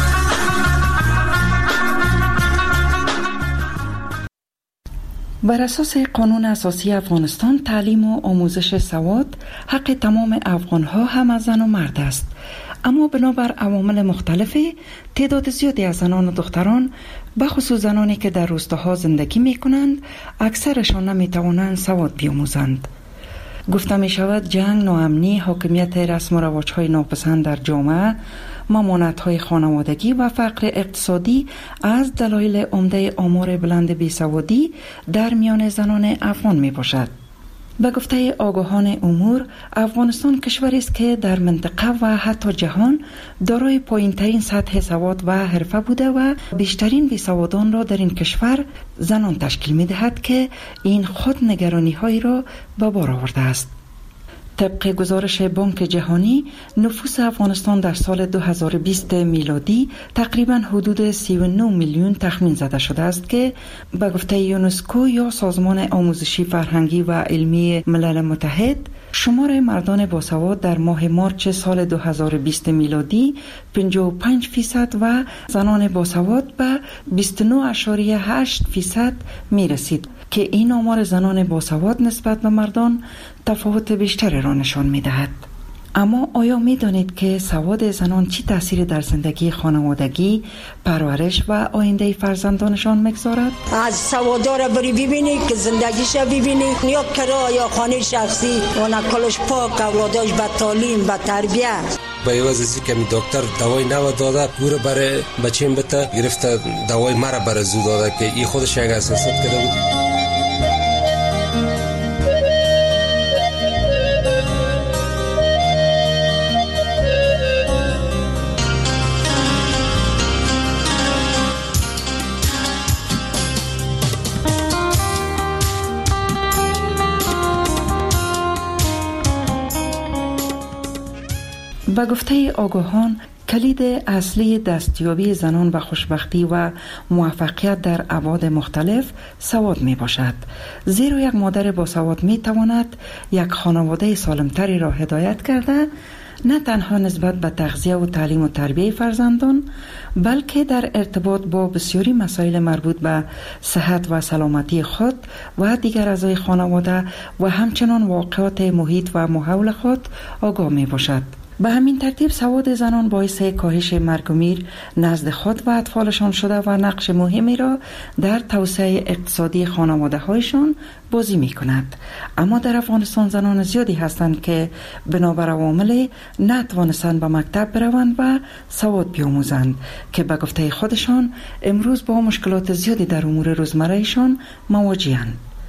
بر اساس قانون اساسی افغانستان تعلیم و آموزش سواد حق تمام افغانها هم از زن و مرد است. اما بنابر عوامل مختلفی تعداد زیادی از زنان و دختران بخصوص زنانی که در روستاها زندگی می کنند اکثرشان نمی توانند سواد بیاموزند. گفته می شود جنگ، ناامنی، حاکمیت رسم و رواج‌های ناپسند در جامعه، ممانعت‌های خانوادگی و فقر اقتصادی از دلایل عمده آمار بلند بیسوادی در میان زنان افغان می باشد. به گفته آگاهان امور، افغانستان کشوری است که در منطقه و حتی جهان دارای پایین‌ترین سطح سواد و حرفه بوده و بیشترین بیسوادان را در این کشور زنان تشکیل می‌دهد که این خود نگرانی‌هایی را به بار آورده است. طبق گزارش بانک جهانی، نفوس افغانستان در سال 2020 میلادی تقریباً حدود 39 میلیون تخمین زده شده است که به گفته یونسکو یا سازمان آموزشی فرهنگی و علمی ملل متحد، شمار مردان باسواد در ماه مارچ سال 2020 میلادی 55% و زنان باسواد به 29.8% می رسید که این آمار زنان باسواد نسبت به مردان تفاوت بیشتری را نشان می دهد. اما آیا می دانید که سواد زنان چی تأثیری در زندگی خانوادگی، پرورش و آینده فرزندانشان میگذارد؟ از سوادار را بری ببینی که زندگیش ببینی، یا کرا یا خانه شخصی، اون کلش پاک، اولاداش به تعلیم، به تربیت. به عوض از اینکه می دکتر دوای نو داده، گوره برای بچیم بته گرفته دوای مرا برای زو داده که این خودش یک اساسات کرده بود. به گفته آگاهان، کلید اصلی دستیابی زنان به خوشبختی و موفقیت در ابعاد مختلف سواد می باشد. زیرا یک مادر با سواد می تواند یک خانواده سالمتری را هدایت کرده، نه تنها نسبت به تغذیه و تعلیم و تربیه فرزندان، بلکه در ارتباط با بسیاری مسائل مربوط به صحت و سلامتی خود و دیگر اعضای خانواده و همچنان واقعات محیط و ماحول خود آگاه می باشد. به همین ترتیب سواد زنان باعث کاهش مرگ و میر نزد خود و اطفالشان شده و نقش مهمی را در توسعه اقتصادی خانواده هایشان بازی می کند. اما در افغانستان زنان زیادی هستند که بنابر عوامل نتوانستند به مکتب بروند و سواد بیاموزند که به گفته خودشان امروز با مشکلات زیادی در امور روزمرهشان مواجه‌اند.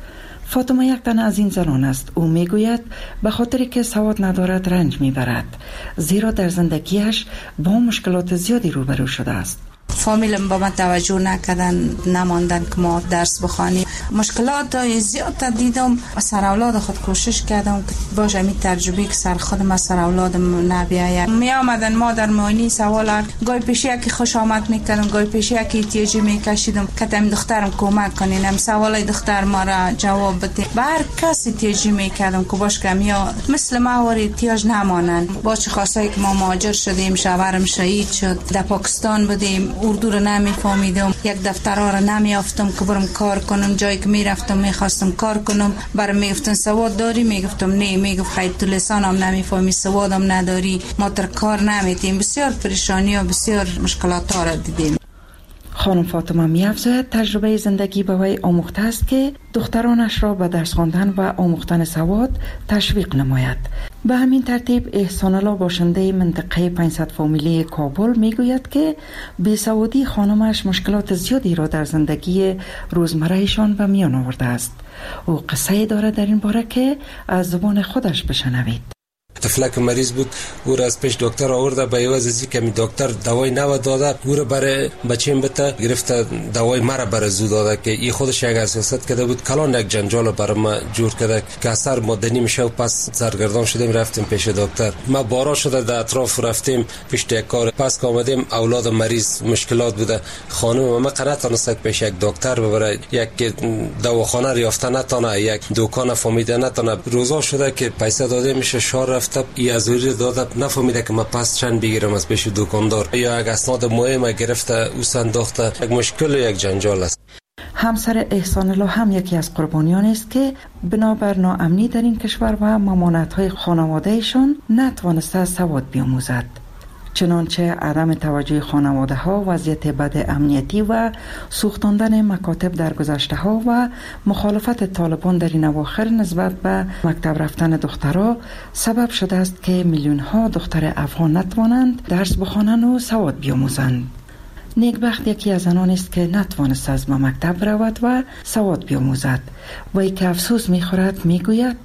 فاطمه یک تن از این زنان است. او میگوید به خاطر که سواد ندارد رنج میبرد، زیرا در زندگیش با مشکلات زیادی روبرو شده است. فامیلم با من توجه نکردن، نماندن که ما درس بخوانیم. مشکلات زیاد دیدم. سر اولاد خود کوشش کردم که باشه می تجربه که سر خودم از سر اولادم نبیاید. می آمدن مادر معاینی سوال گاهی پیش یکی خوش آمد میکردم، گاهی پیش یکی احتیاجی میکشیدم که تم دخترم کمک کنین، هم سوالای دختر ما را جواب بده. به هر کسی احتیاجی میکردم که باش که یا مثل ما ور احتیاج نمانن. با چه خاصایی که ما مهاجر شدیم، شوهرم شهید شد، در پاکستان بودیم، اردو رو نمیفهمیدم، یک دفترها رو نمیافتم که برم کار کنم. جایی که میرفتم میخواستم کار کنم، برام میگفتن سواد داری؟ میگفتم نه. میگفت خیر تو لسانم نمیفهمی، سوادم نداری، ما در کار نمیتیم. بسیار پریشانی و بسیار مشکلات ها را دیدیم. خانم فاطمه می‌افزاید تجربه زندگی به وی آموخته است که دخترانش را به درس خواندن و آموختن سواد تشویق نماید. به همین ترتیب احسان الله باشنده منطقه 500 فامیلی کابل میگوید که بیسوادی خانمش مشکلات زیادی را در زندگی روزمرهشان به میان آورده است. او قصه دارد در این باره که از زبان خودش بشنوید. طفلک مریض بود، او را از پیش دکتر آورده، به عوض از اینکه دکتر دوای نو داده، او را برای بچه‌م بته گرفته، دوای مرا برای زو داده که این خودش یک اساست کرده بود. کلان یک جنجال برای ما جور کرده که اثر مدنی میشه و پس سرگردان شدیم، رفتیم پیش دکتر. ما بارا شده در اطراف رفتیم پیش یک کار، پس که آمدیم اولاد مریض مشکلات بوده. خانم ما قنات نسک پیش یک دکتر ببره، یک دواخانه یافته نتونه، یک دکان فهمیده نتونه. روزا شده که پیسه داده میشه، شار رفته ای ازوری داده، نفهمیده که ما پس چند بگیرم از پیش دکاندار، یا یک اسناد مهم گرفته او صندوقته. یک مشکل و یک جنجال است. همسر احسان الله هم یکی از قربانیان است که بنابر ناامنی در این کشور و ممانعت‌های خانواده‌شان نتوانسته سواد بیاموزد. چنانچه عدم توجه خانواده ها، وضعیت بد امنیتی و سوختاندن مکاتب در گذشته ها و مخالفت طالبان در این اواخر نسبت به مکتب رفتن دخترها سبب شده است که میلیون ها دختر افغان نتوانند درس بخوانند و سواد بیاموزند. نیکبخت یکی از آنان است که نتوانست از مکتب رود و سواد بیاموزد. وی که افسوس میخورد میگوید: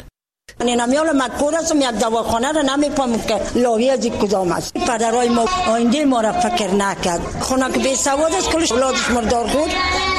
نمیال مکور هستم، یک دواخانه را نمیفهمم که لاوی از کدام است. پدرای ما آینده ما را فکر نکرد. خونه که بی سواد است، کلش اولادش مردار بود.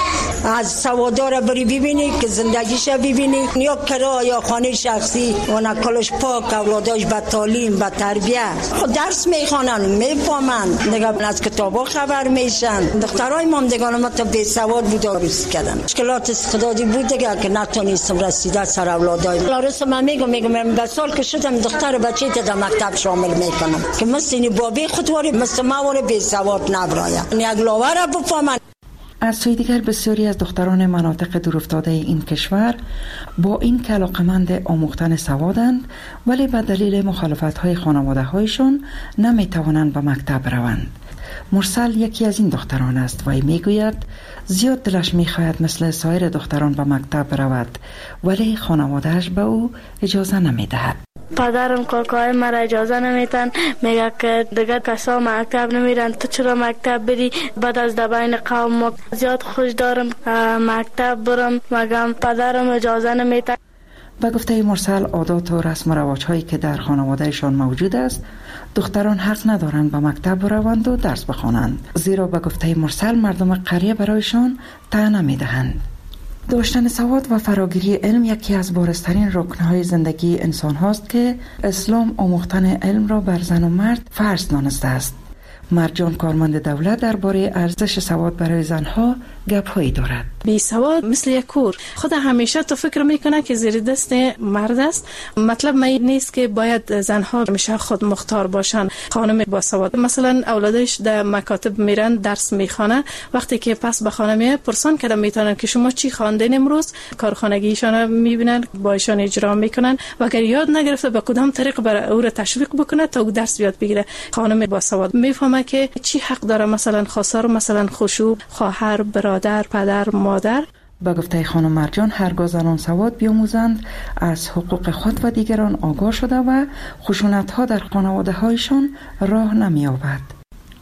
از سوادار بری ببینی که زندگیش ببینی، یا کرا یا خانه شخصی و نکلش پاک، اولاداش با تعلیم با تربیت خود درس میخوانن، میفهمن، دیگه از کتابا خبر میشن. دخترای ما دیگه ما تا بی سواد بود روز کردن. مشکلات استعدادی بود دیگه که نتونستم رسیدن سر اولادای. لارس من میگم به سال که شدم دختر بچه تا مکتب شامل میکنم که مثل بابی خودواری مثل ما واره بی سواد نبرایم، یک لاوره بفهمن. از سوی دیگر بسیاری از دختران مناطق دورافتاده این کشور با این که علاقمند آموختن سوادند، ولی به دلیل مخالفت‌های خانواده‌هایشان نمی‌توانند به مکتب روند. مرسل یکی از این دختران است و میگوید زیاد دلش می‌خواهد مثل سایر دختران به مکتب رود، ولی خانواده‌اش به او اجازه نمی‌دهد. پدرم کاکای مرا اجازه نمیتن، میگه که دیگه کسا مکتب نمیرن، تو چرا مکتب بری؟ بعد از دبین قوم ما زیاد خوش دارم مکتب برم، مگم پدرم اجازه نمیتن. به گفته مرسل عادات و رسم و رواج هایی که در خانوادهشان موجود است، دختران حق ندارند به مکتب بروند و درس بخوانند، زیرا به گفته مرسل مردم قریه برایشان طعنه نمیدهند. داشتن سواد و فراگیری علم یکی از بارزترین رکنهای زندگی انسان هاست که اسلام آموختن علم را بر زن و مرد فرض دانسته است. مرجان کارمند دولت درباره ارزش سواد برای زنها گپ‌هایی دارد. بی سواد مثل یک کور، خود همیشه تو فکر میکنه که زیر دست مرد است. مطلب نیست که باید زنها همیشه خود مختار باشن. خانم با سواد مثلا اولادش در مکاتب میرن درس میخوانه، وقتی که پس به خانه میاد پرسان کردن میتونن که شما چی خواندین امروز، کارخانگیشان میبینن با ایشان اجرا میکنن و اگر یاد نگرفته به کدام طریق برای او را تشویق بکنه تا او درس یاد بگیره. خانم با سواد میفهمه که چی حق داره، مثلا خواستار، مثلا خشوع، خواهر، برادر، پدر، مادر. با گفته خانم مرجان هرگاه زنان سواد بیاموزند از حقوق خود و دیگران آگاه شده و خشونت‌ها در خانواده‌هایشان راه نمی‌یابد.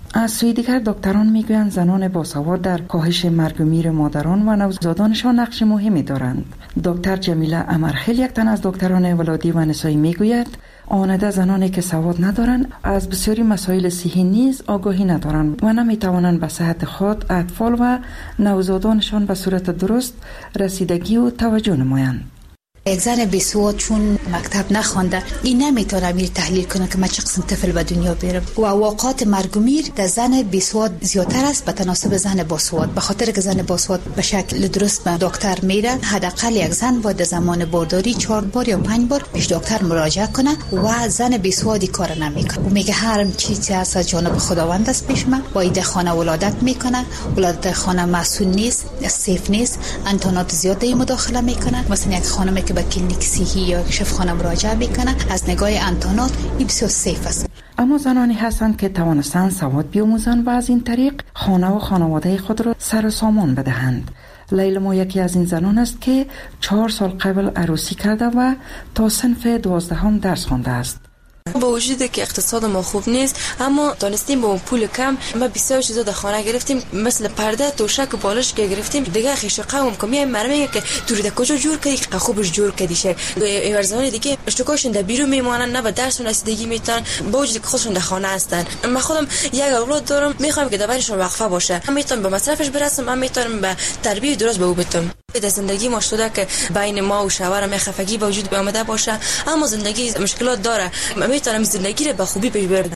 از سوی دیگر دکتران میگویند زنان باسواد در کاهش مرگ و میر مادران و نوزادانشان نقش مهمی دارند. دکتر جمیله امرخیل، یک تن از دکتران ولادی و نسایی، میگوید آنده زنانی که سواد ندارند از بسیاری مسائل صحی نیز آگاهی ندارند و نمیتوانند به صحت خود، اطفال و نوزادانشان به صورت درست رسیدگی و توجه نمایند. یک زن بیسواد چون مکتب نخوانده این نمیتونه میر تحلیل کنه که من چه قسم طفل به دنیا بیارم و واقعات مرگ و میر در زن بیسواد زیادتر است به تناسب زن باسواد، به خاطر که زن باسواد به شکل درست به دکتر میره. حداقل یک زن باید زمان بارداری 4 بار یا 5 بار پیش دکتر مراجعه کنه و زن بیسوادی کار نمیکنه و میگه هر چیزی از جانب خداوند است پیش من. با ایده خانه ولادت میکنه، ولادت خانه مسئول نیست، سیف نیست، انتانات زیاده مداخله میکنه. مثلا یک خانمی که به کلینیک صحی یا شفاخانه مراجعه میکنه از نگاه انتانات این بسیار سیف است. اما زنانی هستند که توانستند سواد بیاموزند و از این طریق خانه و خانواده خود را سر و سامان بدهند. لیلا یکی از این زنان است که 4 سال قبل عروسی کرده و تا صنف 12 درس خوانده است. با وجود که اقتصاد ما خوب نیست اما دانستیم با پول کم ما بسیار چیزا در خانه گرفتیم، مثل پرده، توشک و بالش که گرفتیم. دیگه خیش قوم کمی مرمه که تو رو کجا جور کردی که خوبش جور کردی شه. ورزانی دیگه اشتکاشون در بیرون میمونن، نه به درس و رسیدگی میتونن با وجود که خودشون در خانه هستن. من خودم یک اولاد دارم، میخوام که دربارشون وقفه باشه. من میتونم به مصرفش برسم، من میتونم به تربیت درست به او بدم. در زندگی ما شده که بین ما و شوهرم خفگی به وجود آمده باشه، اما زندگی مشکلات داره. میتونم زندگی را به خوبی پیش ببرم.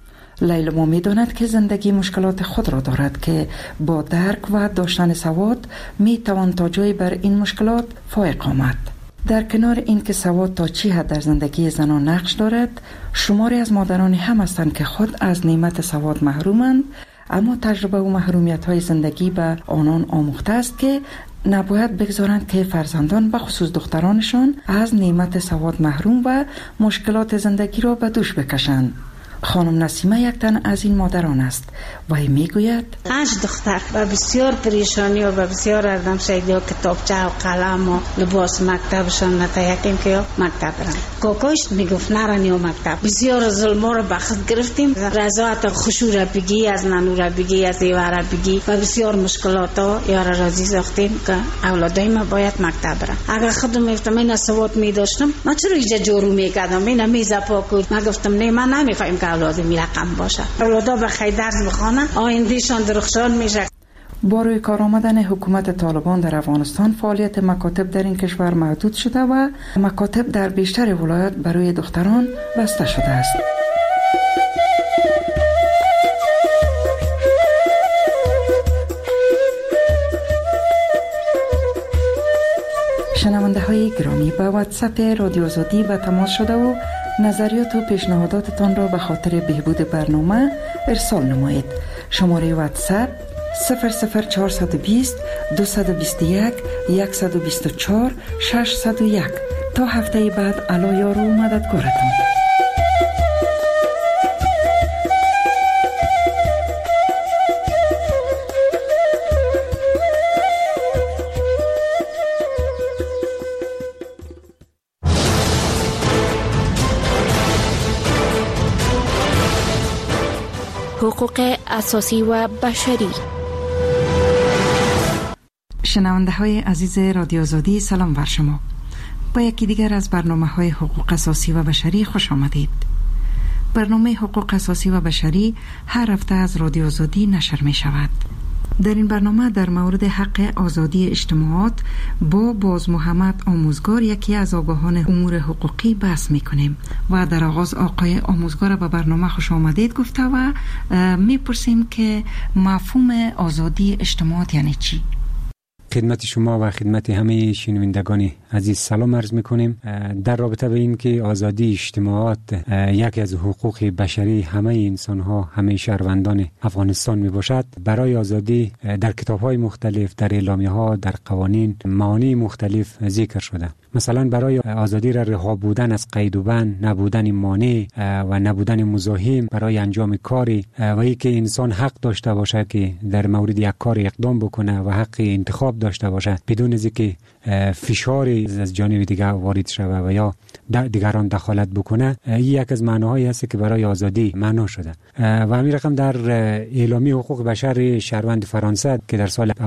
لیلا میداند که زندگی مشکلات خود را دارد که با درک و داشتن سواد میتوان تا جایی بر این مشکلات فائق آمد. در کنار این که سواد تا چی حد در زندگی زنان نقش دارد، شماری از مادرانی هم هستند که خود از نعمت سواد محرومند، اما تجربه و محرومیت های زندگی به آنان آموخته است که نباید بگذارند که فرزندان به خصوص دخترانشان از نعمت سواد محروم و مشکلات زندگی را به دوش بکشند. خانم نسیمه یک تن از این مادران است و میگوید 5 دختر و بسیار پریشانی و بسیار اردم شدی و کتابچه و قلم و لباس مکتبشان نتایقیم که مکتب برن. کوکوش میگفت نرانی و مکتب. بسیار ظلم را بخت گرفتیم، رضایت خوشو را بگی، از ننو را بگی، از ایوه را بگی و بسیار مشکلات ها یار رازی ساختیم که اولادای ما باید مکتب برن. اگر خودم میفتم این سواد میداشتم من چرا ایجا جورو میکردم، این میزا پاکود. من گفتم نه من نمیفهم که اولاد می رقم باشه، اولادا به خیر درس بخوانن، آیندهشان درخشان میشه. با روی کار آمدن حکومت طالبان در افغانستان فعالیت مکاتب در این کشور محدود شده و مکاتب در بیشتر ولایات برای دختران بسته شده است. شنونده های گرامی، به واتساپ رادیو آزادی به تماس شده و نظریات و پیشنهاداتتان را به خاطر بهبود برنامه ارسال نمایید. شماره واتساپ 00420 221 124 601. تا هفته بعد علا یار و مددگارتان. حقوق اساسی و بشری. شنونده های عزیز رادیو آزادی، سلام بر شما. با یکی دیگر از برنامه های حقوق اساسی و بشری خوش آمدید. برنامه حقوق اساسی و بشری هر هفته از رادیو آزادی نشر می شود. در این برنامه در مورد حق آزادی اجتماعات با باز محمد آموزگار، یکی از آگاهان امور حقوقی، بحث میکنیم و در آغاز آقای آموزگار به برنامه خوش آمدید گفته و میپرسیم که مفهوم آزادی اجتماعات یعنی چی؟ خدمت شما و خدمت همه شنوندگان عزیز سلام عرض میکنیم. در رابطه به این که آزادی اجتماعات یکی از حقوق بشری همه انسان ها، همه شهروندان افغانستان می باشد، برای آزادی در کتاب های مختلف، در اعلامیه ها، در قوانین معانی مختلف ذکر شده. مثلا برای آزادی را رها بودن از قید و بند، نبودن مانع و نبودن مزاحم برای انجام کاری و اینکه انسان حق داشته باشه که در مورد یک کار اقدام بکنه و حق انتخاب داشته باشه بدون از اینکه فشار از جانب دیگر وارد شود و یا دیگران دخالت بکنه، این یک از معناهایی است که برای آزادی معنا شده. و همین رقم در اعلامیه حقوق بشر شهروند فرانسه که در سال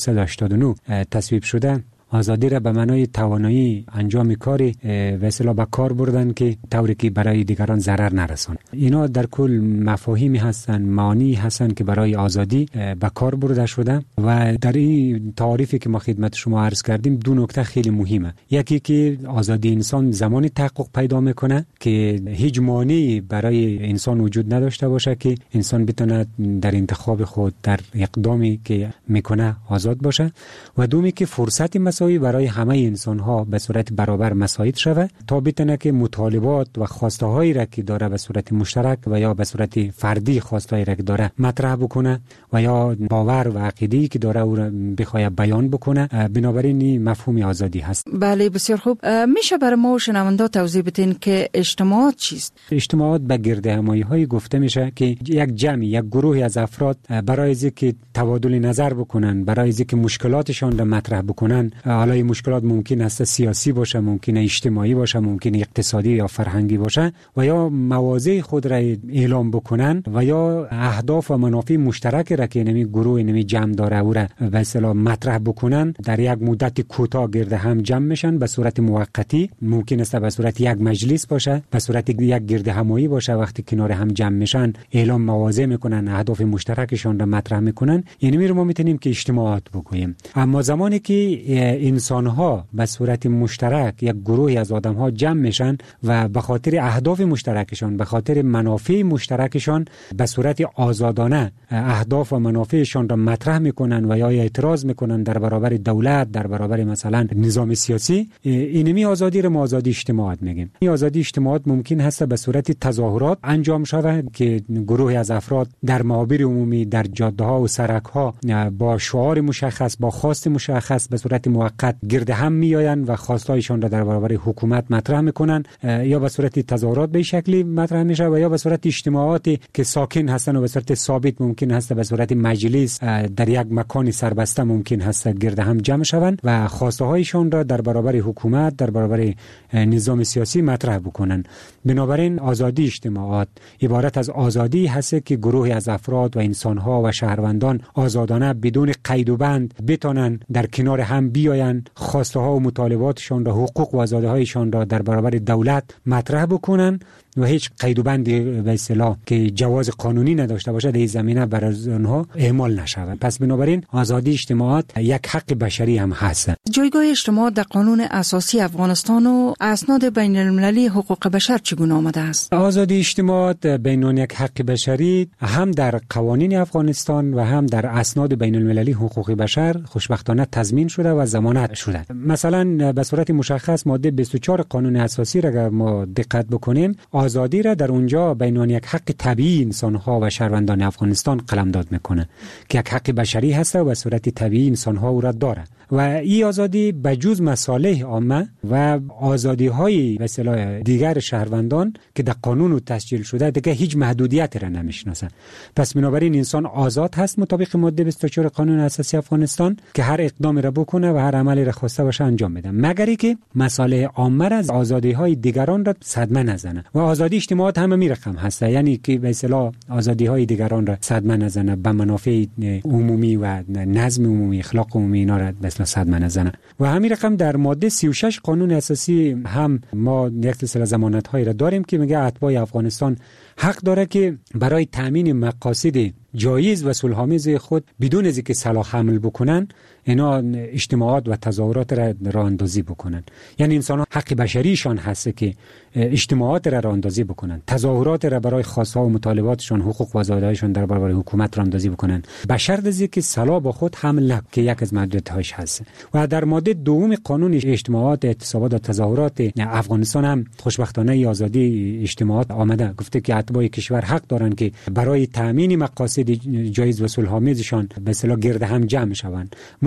1789 تصویب شده، آزادی را به معنای توانایی انجام کاری و اصطلاح به کار بردن که طوری که برای دیگران ضرر نرسونه. اینا در کل مفاهیمی هستن، معانی هستن که برای آزادی به کار برده شده. و در این تعریفی که ما خدمت شما عرض کردیم دو نکته خیلی مهمه. یکی که آزادی انسان زمانی تحقق پیدا میکنه که هیچ مانعی برای انسان وجود نداشته باشه که انسان بتونه در انتخاب خود، در اقدامی که میکنه آزاد باشه. و دومی که فرصت مساوی برای همه انسان ها به صورت برابر مساعد شود تا بتونه که مطالبات و خواسته هایی را که داره به صورت مشترک و یا به صورت فردی خواسته هایی را که داره مطرح بکنه و یا باور و عقیده‌ای که داره او را بخواد بیان بکنه. بنابراین این مفهوم آزادی هست. بله، بسیار خوب. میشه برای ما شنوندا توضیح بدین که اجتماعات چیست؟ اجتماعات به گرد همایی های گفته میشه که یک جمع، یک گروه از افراد برای اینکه تبادل نظر بکنن، برای اینکه مشکلاتشان را مطرح بکنن. حالا این مشکلات ممکن است سیاسی باشه، ممکن اجتماعی باشه، ممکن اقتصادی یا فرهنگی باشه و یا مواضع خود را اعلام بکنن و یا اهداف و منافع مشترک را که نمی گروه نمی جمع داره او را به اصطلاح مطرح بکنن. در یک مدت کوتاه گرد هم جمع میشن به صورت موقتی، ممکن است به صورت یک مجلس باشه، به صورت یک گرد همایی باشه. وقتی کنار هم جمع میشن اعلام مواضع میکنن، اهداف مشترکشان را مطرح میکنن. یعنی ما میتونیم که اجتماعات بگوییم. اما زمانی که انسان‌ها به صورت مشترک یک گروهی از آدم‌ها جمع میشن و به خاطر اهداف مشترکشان، به خاطر منافع مشترکشان به صورت آزادانه اهداف و منافعشان را مطرح میکنن و یا اعتراض میکنن در برابر دولت، در برابر مثلا نظام سیاسی، اینمی آزادی را ما آزادی اجتماعات میگیم. این آزادی اجتماعات ممکن هست به صورت تظاهرات انجام شود که گروهی از افراد در محاور عمومی، در جاده‌ها و سرک‌ها با شعار مشخص، با خواست مشخص به صورت موقت گرد هم میآیند و خواستایشان را در برابر حکومت مطرح میکنن، یا به صورت تظاهرات به شکلی مطرح میشه و یا به صورت اجتماعاتی که ساکن هستن و به صورت ثابت ممکن هست به صورت مجلس در یک مکان سربسته ممکن هست گرد هم جمع شوند و خواسته هایشان را در برابر حکومت، در برابر نظام سیاسی مطرح بکنن. بنابراین آزادی اجتماعات عبارت از آزادی هست که گروهی از افراد و انسان‌ها و شهروندان آزادانه بدون قید و بند بتونن در کنار هم بیاین، خواسته ها و مطالباتشان را، حقوق و آزادی هایشان را در برابر دولت مطرح بکنن و هیچ قید و بندی به اصطلاح که جواز قانونی نداشته باشه در این زمینه برای آنها اعمال نشود. پس بنابراین آزادی اجتماعات یک حق بشری هم هست. جایگاه اجتماعات در قانون اساسی افغانستان و اسناد بین المللی حقوق بشر چگونه آمده است؟ آزادی اجتماعات بین یک حق بشری هم در قوانین افغانستان و هم در اسناد بین المللی حقوق بشر خوشبختانه تضمین شده و ضمانت شده. مثلا به صورت مشخص ماده 24 قانون اساسی را اگر ما دقت بکنیم، آزادی را در اونجا بین یک حق طبیعی انسان‌ها و شهروندان افغانستان قلمداد میکنه که یک حق بشری هست و به صورت طبیعی انسان‌ها او را داره. و این آزادی بجز مصالح عامه و آزادی‌های به اصطلاح دیگر شهروندان که در قانون تسجیل شده دیگه هیچ محدودیتی را نمیشناسه. پس بنابراین انسان آزاد هست مطابق ماده 24 قانون اساسی افغانستان که هر اقدامی را بکنه و هر عملی را خواسته باشه انجام بده، مگر اینکه مصالح عامه را، آزادی‌های دیگران را صدمه نزنه. و آزادی اجتماعات هم می رقم هست، یعنی که به اصطلاح آزادی‌های دیگران را صدمه نزنه، به منافع عمومی و نظم عمومی، اخلاق عمومی اینا را به اصطلاح صدمه نزنه. و همین رقم در ماده 36 قانون اساسی هم ما یک سلسله ضمانت‌هایی را داریم که میگه اتباع افغانستان حق داره که برای تامین مقاصد جایز و صلح‌آمیز خود بدون از اینکه سلاح حمل بکنن اینا اجتماعات و تظاهرات را راه اندازی بکنن. یعنی انسان ها حق بشریشان هست که اجتماعات را راه اندازی بکنن، تظاهرات را برای خواست‌ها و مطالباتشان، حقوق و آزادی‌هایشان در برابر حکومت راه اندازی بکنن، به شرط از اینکه سلاح با خود حمل نکنند که یک از محدودیت‌هاش هست. و در ماده دوم قانون اجتماعات، اعتصابات و تظاهرات افغانستان هم خوشبختانه آزادی اجتماعات آمده، گفته که اتباع کشور حق دارند که برای تامین مقاصد جایز و صلح‌آمیزشان به اصطلاح گرد هم جمع شوند.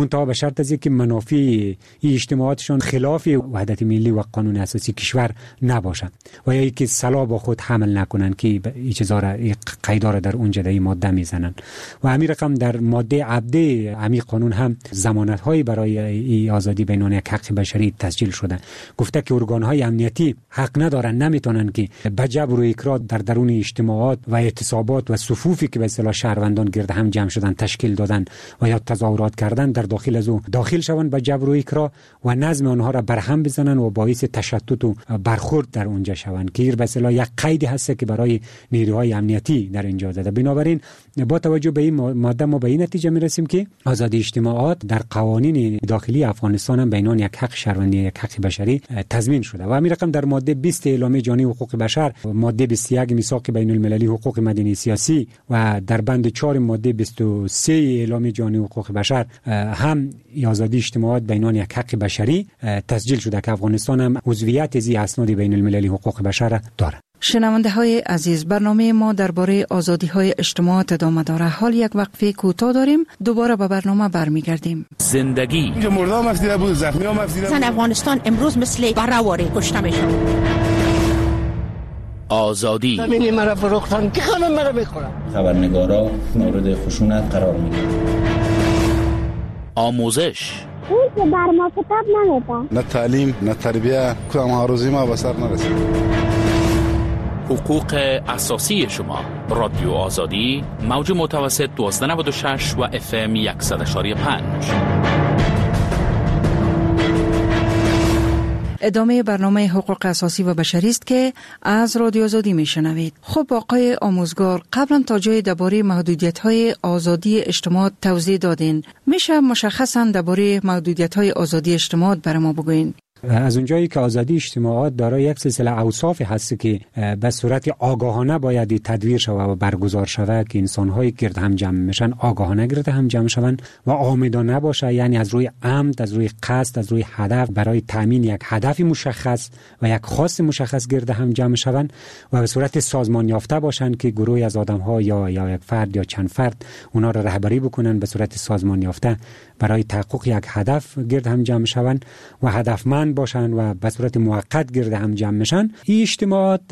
منتها به شرط از اینکه منافع این اجتماعاتشان خلاف وحدت ملی و قانون اساسی کشور نباشه و یا اینکه صلاح با خود حمل نکنن که این چیزا را قیدا را در اونجا در ماده میزنن. و همین رقم در ماده عبده همین قانون هم ضمانت های برای این آزادی بینان یک حق بشری تسجیل شده. گفته که ارگان های امنیتی حق ندارن، نمیتونن که به جبر و اکراه در درون اجتماعات و اعتصابات و صفوفی که به اصطلاح شهروندان گرد هم جمع شدن تشکیل دادن و یا تظاهرات کردن در داخل از او داخل شوند به جبر و اکراه و نظم آنها را برهم بزنن و باعث تشتت و برخورد در اونجا شوند که به اصطلاح یک قیدی هست که برای نیروهای امنیتی در اینجا زده. بنابراین با توجه به این ماده ما به این نتیجه میرسیم که آزادی اجتماعات در قوانین داخلی افغانستان هم بینان یک حق شهروندی یک حق بشری تضمین شده. و همین رقم در ماده 20 اعلامیه جهانی حقوق بشر، ماده 21 میثاق بین المللی حقوق مدنی سیاسی و در بند 4 ماده 23 اعلامیه جهانی حقوق بشر هم آزادی اجتماعات بینان یک حق بشری تسجیل شده که افغانستان هم عضویت از اسناد بین المللی حقوق بشر دارد. شنونده های عزیز، برنامه ما درباره آزادی های اجتماعات ادامه داره. حال یک وقفه کوتاه داریم، دوباره به برنامه برمیگردیم. زندگی مردم مفیده بود، زخمی ها مفیده بود. افغانستان امروز مثل برآوری کشته میشه. آزادی زمینی مرا فروختن که خانم مرا میخورن. خبرنگارا مورد خشونت قرار میگیرن. آموزش اون که بر ما کتاب نمیده، نه تعلیم نه تربیه، کدام آرزوی ما به سر نرسید. حقوق اساسی شما. رادیو آزادی، موج متوسط 1296 و FM 100.5. ادامه برنامه حقوق اساسی و بشری است که از رادیو آزادی میشنوید. خب آقای آموزگار، قبلا تا جای درباره محدودیت‌های آزادی اجتماعات توضیح دادین. میشه مشخصاً درباره محدودیت‌های آزادی اجتماعات برای ما بگوین؟ از اونجایی که آزادی اجتماعات دارای یک سلسله اوصاف هست که به صورت آگاهانه باید تدویر شود و برگزار شود که انسان‌های گرد هم جمع میشن آگاهانه گرد هم جمع شوند و آمدانه باشه، یعنی از روی عمد، از روی قصد، از روی هدف برای تامین یک هدف مشخص و یک خواست مشخص گرد هم جمع شوند و به صورت سازمان یافته باشند که گروهی از آدم‌ها یا یک فرد یا چند فرد اونا را رهبری بکنن به صورت سازمان یافته برای تحقق یک هدف گرد هم جمع شوند و هدفمند باشن و به صورت موقت گرد هم جمع میشن. این اجتماعات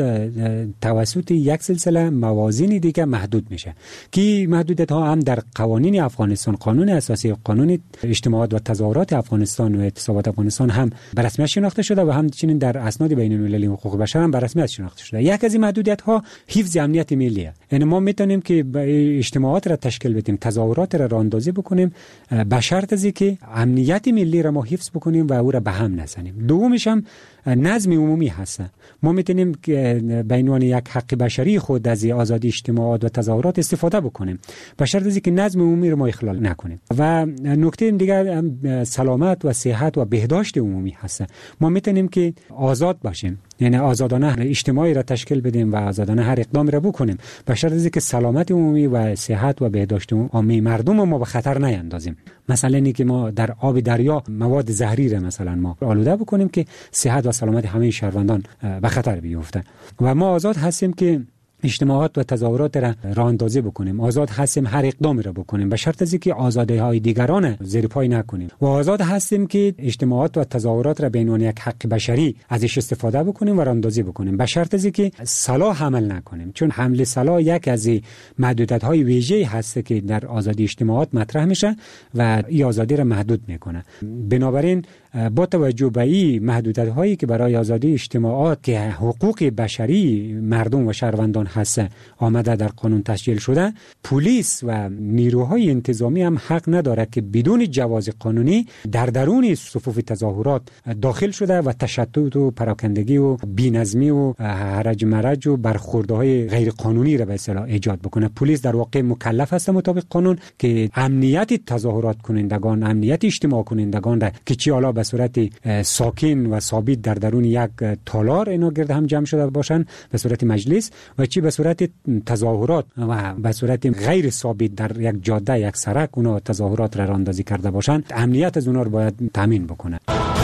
توسط یک سلسله موازین دیگه محدود میشه که محدودیت ها هم در قوانین افغانستان، قانون اساسی، قانون اجتماعات و تظاهرات افغانستان و اعتصابات افغانستان هم به رسمیت شناخته شده و همچنین در اسناد بین المللی حقوق بشر هم به رسمیت شناخته شده. یک از این محدودیت ها حفظ امنیت ملیه. یعنی ما میتونیم که اجتماعات را تشکیل بدیم، تظاهرات را راهاندازی بکنیم به شرط از اینکه امنیت ملی را ما حفظ بکنیم و او را به هم نزنیم. دومش هم نظم عمومی هست. ما میتونیم به عنوان یک حق بشری خود از آزادی اجتماعات و تظاهرات استفاده بکنیم به شرط از اینکه نظم عمومی رو ما اخلال نکنیم. و نکته دیگر سلامت و صحت و بهداشت عمومی هست. ما میتونیم که آزاد باشیم، یعنی آزادانه اجتماعی را تشکیل بدیم و آزادانه هر اقدامی را بکنیم به شرط از اینکه سلامت عمومی و صحت و بهداشت عمومی مردم ما به خطر نیندازیم. مثلا اینکه ما در آب دریا مواد زهری را مثلا ما آلوده بکنیم که صحت و سلامت همه شهروندان به خطر بیفته. و ما آزاد هستیم که اجتماعات و تظاهرات را راهاندازی بکنیم، آزاد هستیم هر اقدامی را بکنیم به شرط از اینکه آزادی‌های دیگران زیر پای نکنیم و آزاد هستیم که اجتماعات و تظاهرات را به عنوان یک حق بشری ازش استفاده بکنیم و راهاندازی بکنیم به شرط از اینکه سلاح حمل نکنیم، چون حمل سلاح یک از محدودیت‌های ویژه‌ای هست که در آزادی اجتماعات مطرح میشه و این آزادی را محدود میکنه. بنابراین با توجه به این محدودیت‌هایی که برای آزادی اجتماعات که حقوق بشری مردم و شهروندان هست آمده در قانون تسجیل شده، پلیس و نیروهای انتظامی هم حق نداره که بدون جواز قانونی در درون صفوف تظاهرات داخل شده و تشتت و پراکندگی و بی‌نظمی و هرج مرج و برخوردهای غیر قانونی را به اصطلاح ایجاد بکنه. پلیس در واقع مکلف است مطابق قانون که امنیت تظاهرات کنندگان، امنیت اجتماع کنندگان را که چی حالا به صورت ساکن و ثابت در درون یک تالار اینا گرد هم جمع شده باشن به صورت مجلس و چی به صورت تظاهرات و به صورت غیر ثابت در یک جاده، یک سرک اونا تظاهرات را راهاندازی کرده باشن، امنیت از اونا رو باید تامین بکنه.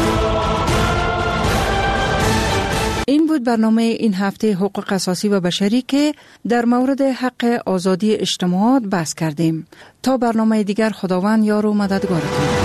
این بود برنامه این هفته حقوق اساسی و بشری که در مورد حق آزادی اجتماعات بحث کردیم. تا برنامه دیگر خداوند یار و مددگارتون.